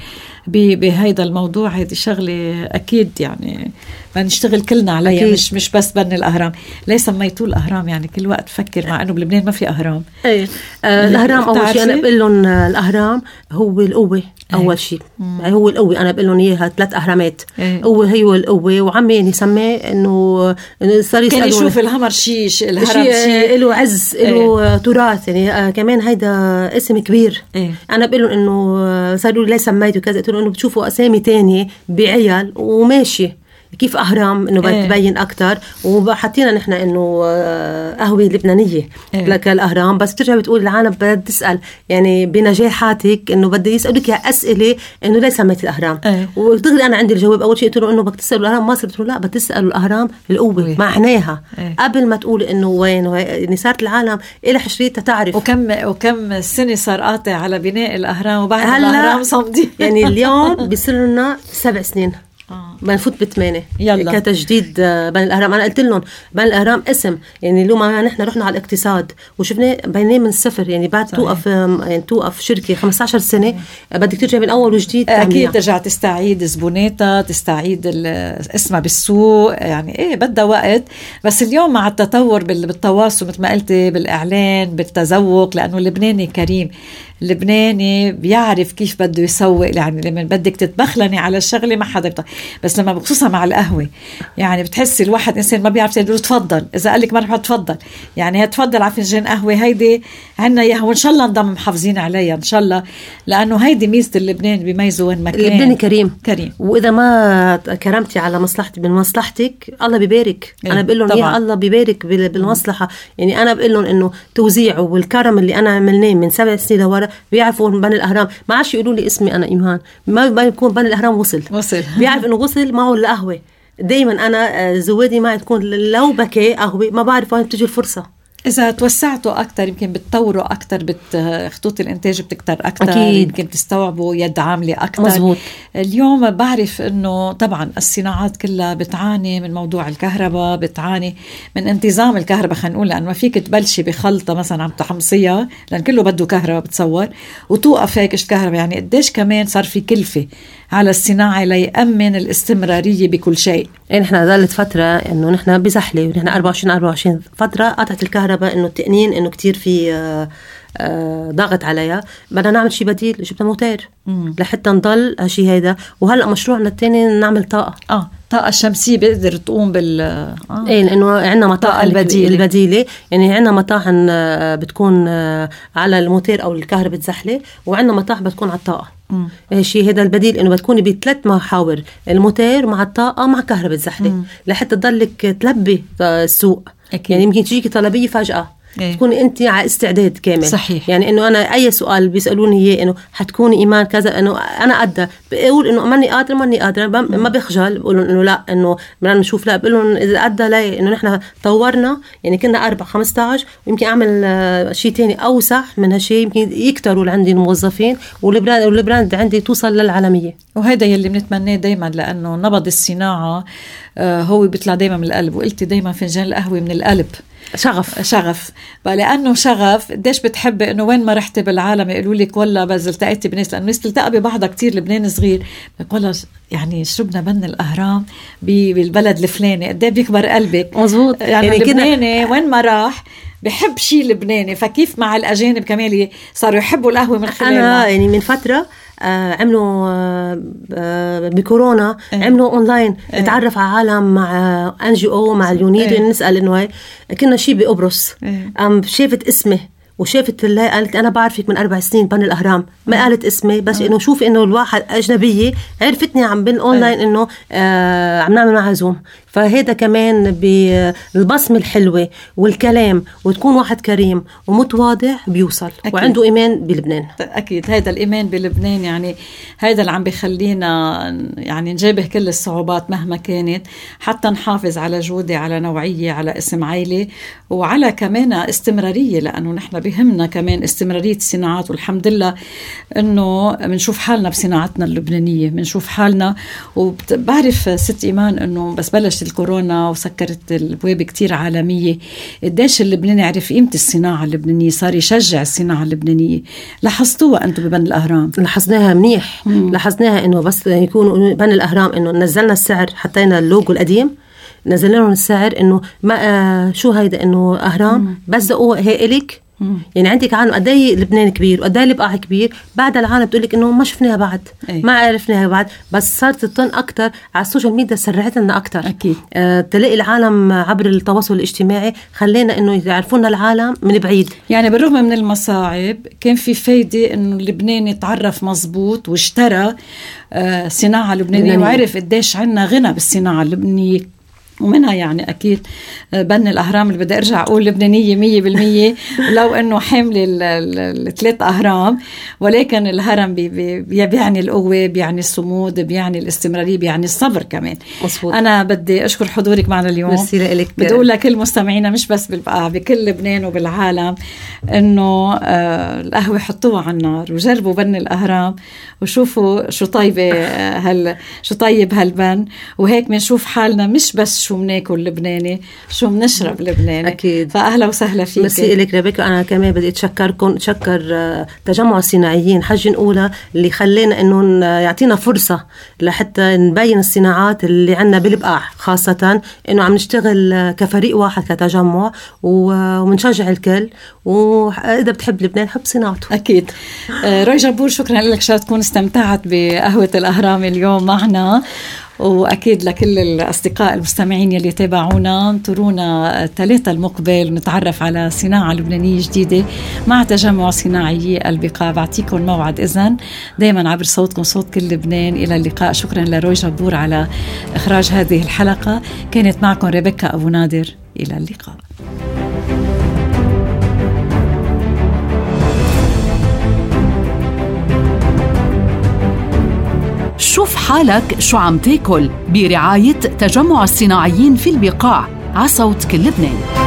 [SPEAKER 3] بهيدا الموضوع. هيدي شغلة أكيد يعني بنشتغل كلنا عليها. أكيد. مش مش بس بني الأهرام. ليه سميتوه الأهرام؟ يعني كل وقت فكر مع إنه بلبنان ما في أهرام.
[SPEAKER 4] إيه آه الأهرام أول شيء أنا بقول لهم الأهرام هو القوة. أول أيه. شيء هو القوة. أنا بقول لهم إياها ثلاث أهرامات. أيه. قوة هي القوة. وعمي يعني سماه إنه صار يسألون
[SPEAKER 3] كان يشوف الهمر شيء شيء الهرم شيء
[SPEAKER 4] له عز له أيه. تراث يعني آه كمان هيدا اسم كبير. أيه. أنا بقول لهم إنه صاروا ليه سميته كذا، قلت لهم إنه بتشوفوا أسامي تانية بعيال وماشي كيف أهرام إنه بتبين ايه. أكتر. وحطينا نحن إنه قهوة لبنانية ايه. لك الأهرام. بس ترجع بتقول العالم بدها تسأل يعني بنجاحاتك إنه بدي يسألوك أسئلة إنه ليه سميت الأهرام ايه. وتغري أنا عندي الجواب. أول شيء قلت له إنه بدك تسأل الأهرام مصر، قلت له لا بتسأل الأهرام القوة ايه. معناها ايه. قبل ما تقول إنه وين يعني صارت العالم إلى حشريتها تعرف.
[SPEAKER 3] وكم وكم سنة صار قاطع على بناء الأهرام وبعد الأهرام صمدي
[SPEAKER 4] يعني اليوم بيصير لنا سبع سنين آه. بنفوت بثمانية كتجديد بني الأهرام. أنا قلت لهم بني الأهرام اسم يعني لو ما نحن رحنا على الاقتصاد وشفنا بيناه من الصفر يعني بعد صحيح. توقف يعني توقف شركة خمسة عشر سنة بدك ترجع من أول وجديد.
[SPEAKER 3] أكيد ترجع تستعيد زبوناتها، تستعيد اسمها بالسوق يعني إيه بدها وقت. بس اليوم مع التطور بالتواصل مثل ما قلتي بالإعلان بالتذوق، لأنه اللبناني كريم، اللبناني بيعرف كيف بده يسوق. يعني لما بدك تتبخلني على الشغلة ما حدا بيطلع. بس لما بخصوصا مع القهوة يعني بتحسي الواحد إنسان ما بيعرف يقول تفضل. إذا قال لك مرحبا تفضل يعني هتفضل على فنجان قهوة هيدي عنا إياها، وإن شاء الله نضم محافظين عليها إن شاء الله، لأنه هيدي ميزة اللبنان بيميزه وين مكان.
[SPEAKER 4] اللبناني كريم
[SPEAKER 3] كريم.
[SPEAKER 4] وإذا ما كرمتي على مصلحتي من مصلحتك الله بيبارك. إيه. أنا بقول لهم يا الله بيبارك بالمصلحة. يعني أنا بقول لهم إنه توزيعه والكرم اللي أنا عملناه من سبع سنين لورا بيعرفوا بني الأهرام. ما عادش يقولوا لي اسمي أنا إيمان، ما بيكون بني الأهرام وصل
[SPEAKER 3] وصل
[SPEAKER 4] بيعرف إنه وصل معه القهوة. دايما أنا زوادي ما تكون لو بكي قهوة ما بعرف وين بتجي الفرصة.
[SPEAKER 3] إذا توسعتوا أكتر يمكن بتطوروا أكتر، بخطوط الإنتاج بتكتر أكتر.
[SPEAKER 4] أكيد.
[SPEAKER 3] يمكن تستوعبوا يد عاملة أكتر.
[SPEAKER 4] مزبوط.
[SPEAKER 3] اليوم بعرف إنه طبعا الصناعات كلها بتعاني من موضوع الكهرباء، بتعاني من انتظام الكهرباء خلينا نقول، لأن ما فيك تبلشي بخلطة مثلا عم تحمصيها لأن كله بده كهرباء بتصور وتوقف هيك كهرباء. يعني قديش كمان صار في كلفة على الصناعة ليأمن الاستمرارية بكل شيء.
[SPEAKER 4] يعني نحن ظلت فترة إنه نحن بزحلة ونحن أربعة وعشرين أربعة وعشرين فترة قطعت الكهرباء، إنه التقنين إنه كتير في آه آه ضغط عليها. بدنا نعمل شيء بديل، جبنا موتير لحتى نضل هالشيء هيدا. وهلأ مشروعنا التاني نعمل طاقة
[SPEAKER 3] آه طاقة الشمسية بيقدر تقوم بال آه.
[SPEAKER 4] إيه لأنه عندنا مطاحن البديلة. البديلة يعني عندنا مطاحن بتكون على الموتير أو الكهرباء تزحلة، وعندنا مطاحن بتكون على الطاقة. هالشيء هذا البديل إنه بتكوني بثلاث محاور، الموتير مع الطاقة مع كهرباء تزحلة لحتى تضلك تلبي السوق. أكيد. يعني يمكن تجيكي طلبية فجأة إيه؟ تكوني انت على استعداد كامل.
[SPEAKER 3] صحيح.
[SPEAKER 4] يعني انه انا اي سؤال بيسالوني اياه انه حتكوني ايمان كذا، انه انا قادره بقول انه ماني قادره ماني قادره ما بخجل بقول انه لا انه بدنا نشوف. لا بقول لهم اذا قادره لا انه نحن طورنا يعني كنا أربعة خمسة عشر ويمكن اعمل شيء تاني اوسع من هالشيء، يمكن يكتروا عندي الموظفين والبراند والبراند عندي توصل للعالميه.
[SPEAKER 3] وهذا يلي بنتمناه دايما، لانه نبض الصناعه هو بيطلع دايما من القلب. وقلتي دايما فنجان القهوه من القلب
[SPEAKER 4] شغف
[SPEAKER 3] شغف بقى، لأنه شغف قديش بتحبي إنه وين ما رحتي بالعالم يقولوا لك والله بس التقيتي بناس، لأنه الناس تلتقى ببعضها كتير. لبنان صغير والله يعني شربنا بن الأهرام بالبلد الفلاني، قد ايه بيكبر قلبك.
[SPEAKER 4] مزبوط.
[SPEAKER 3] يعني, يعني لبناني وين ما راح بحب شيء لبناني، فكيف مع الأجانب كمان صاروا يحبوا القهوة من خلالنا.
[SPEAKER 4] أنا يعني من فترة آه عملوا آه آه بكورونا اه. عملوا أونلاين اه. نتعرف على عالم مع أن جي أو مع اليونيد اه. نسأل إنه هاي كنا شيء بقبرص اه. أم شافت اسمه وشافت الله قالت أنا بعرفك من أربع سنين بن الأهرام، ما اه. قالت اسمي بس اه. إنه شوف إنه الواحد أجنبية عرفتني عم بين أونلاين اه. إنه آه عم نعمل معها زوم. فهذا كمان بالبصمة الحلوة والكلام، وتكون واحد كريم ومتواضع بيوصل أكيد. وعنده إيمان بلبنان.
[SPEAKER 3] أكيد هذا الإيمان بلبنان يعني هذا اللي عم بيخلينا يعني نجابه كل الصعوبات مهما كانت، حتى نحافظ على جودة، على نوعية، على اسم عائلة، وعلى كمان استمرارية، لأنه نحن بهمنا كمان استمرارية الصناعات. والحمد لله أنه منشوف حالنا بصناعتنا اللبنانية، منشوف حالنا. وبعرف ست إيمان أنه بس بلش الكورونا وسكرت البواب كتير عالمية، قديش اللبناني عرف قيمة الصناعة اللبنانية، صار يشجع الصناعة اللبنانية. لاحظتوها أنتم ببن الأهرام؟
[SPEAKER 4] لاحظناها منيح. مم. لاحظناها إنه بس يكونوا بن الأهرام إنه نزلنا السعر، حطينا اللوجو القديم نزلنا لهم السعر إنه ما آه شو هيدا إنه أهرام مم. بس دقوا هي إلك. مم. يعني عندك عالم قداي لبنان كبير وقداي البقاع كبير، بعد العالم بتقولك انه ما شفناها بعد أي. ما عرفناها بعد، بس صارت تطن اكتر على السوشيال ميديا، سرعت لنا اكتر
[SPEAKER 3] اكيد.
[SPEAKER 4] آه تلاقي العالم عبر التواصل الاجتماعي خلينا انه يعرفونا العالم من بعيد.
[SPEAKER 3] يعني بالرغم من المصاعب كان في فايدة انه اللبناني تعرف مزبوط واشترى آه صناعة لبنانية لبنانية. وعرف قديش عنا غنى بالصناعة اللبنانية، ومنها يعني أكيد بن الأهرام اللي بدي أرجع أقول لبنانية مية بالمية، ولو أنه حامل الثلاث أهرام، ولكن الهرم بي بي بيعني القوة، بيعني الصمود، بيعني الاستمرارية، بيعني الصبر كمان.
[SPEAKER 4] مصبوط.
[SPEAKER 3] أنا بدي أشكر حضورك معنا اليوم.
[SPEAKER 4] مرسي لك.
[SPEAKER 3] بدي أقول لكل مستمعينا مش بس بالبقاع، بكل لبنان وبالعالم، أنه آه القهوة حطوها على النار وجربوا بن الأهرام وشوفوا شو طيبة هال شو طيب هالبن، وهيك بنشوف حالنا مش بس شو مناكل لبناني، شو منشرب لبناني.
[SPEAKER 4] أكيد.
[SPEAKER 3] فأهلا وسهلا فيك.
[SPEAKER 4] مرسي لك ربيكا. أنا كمان بدي أتشكركم، أتشكر تجمع الصناعيين حج أولى اللي خلينا إنه يعطينا فرصة لحتى نبين الصناعات اللي عنا بالبقاع، خاصة إنه عم نشتغل كفريق واحد كتجمع ومنشجع الكل، وإذا بتحب لبنان حب صناعته.
[SPEAKER 3] أكيد. روي جبور شكرا لك، شاء تكون استمتعت بقهوة الأهرام اليوم معنا، وأكيد لكل الأصدقاء المستمعين يلي تابعونا انطرونا الثلاثة المقبل ونتعرف على صناعة لبنانية جديدة مع تجمع صناعيي البقاع. بعطيكم موعد إذن دايما عبر صوتكم صوت كل لبنان. إلى اللقاء. شكرا لروي جبور على إخراج هذه الحلقة. كانت معكم ريبيكا أبو نادر. إلى اللقاء.
[SPEAKER 2] شوف حالك شو عم تاكل برعاية تجمع الصناعيين في البقاع على صوت كل لبنان.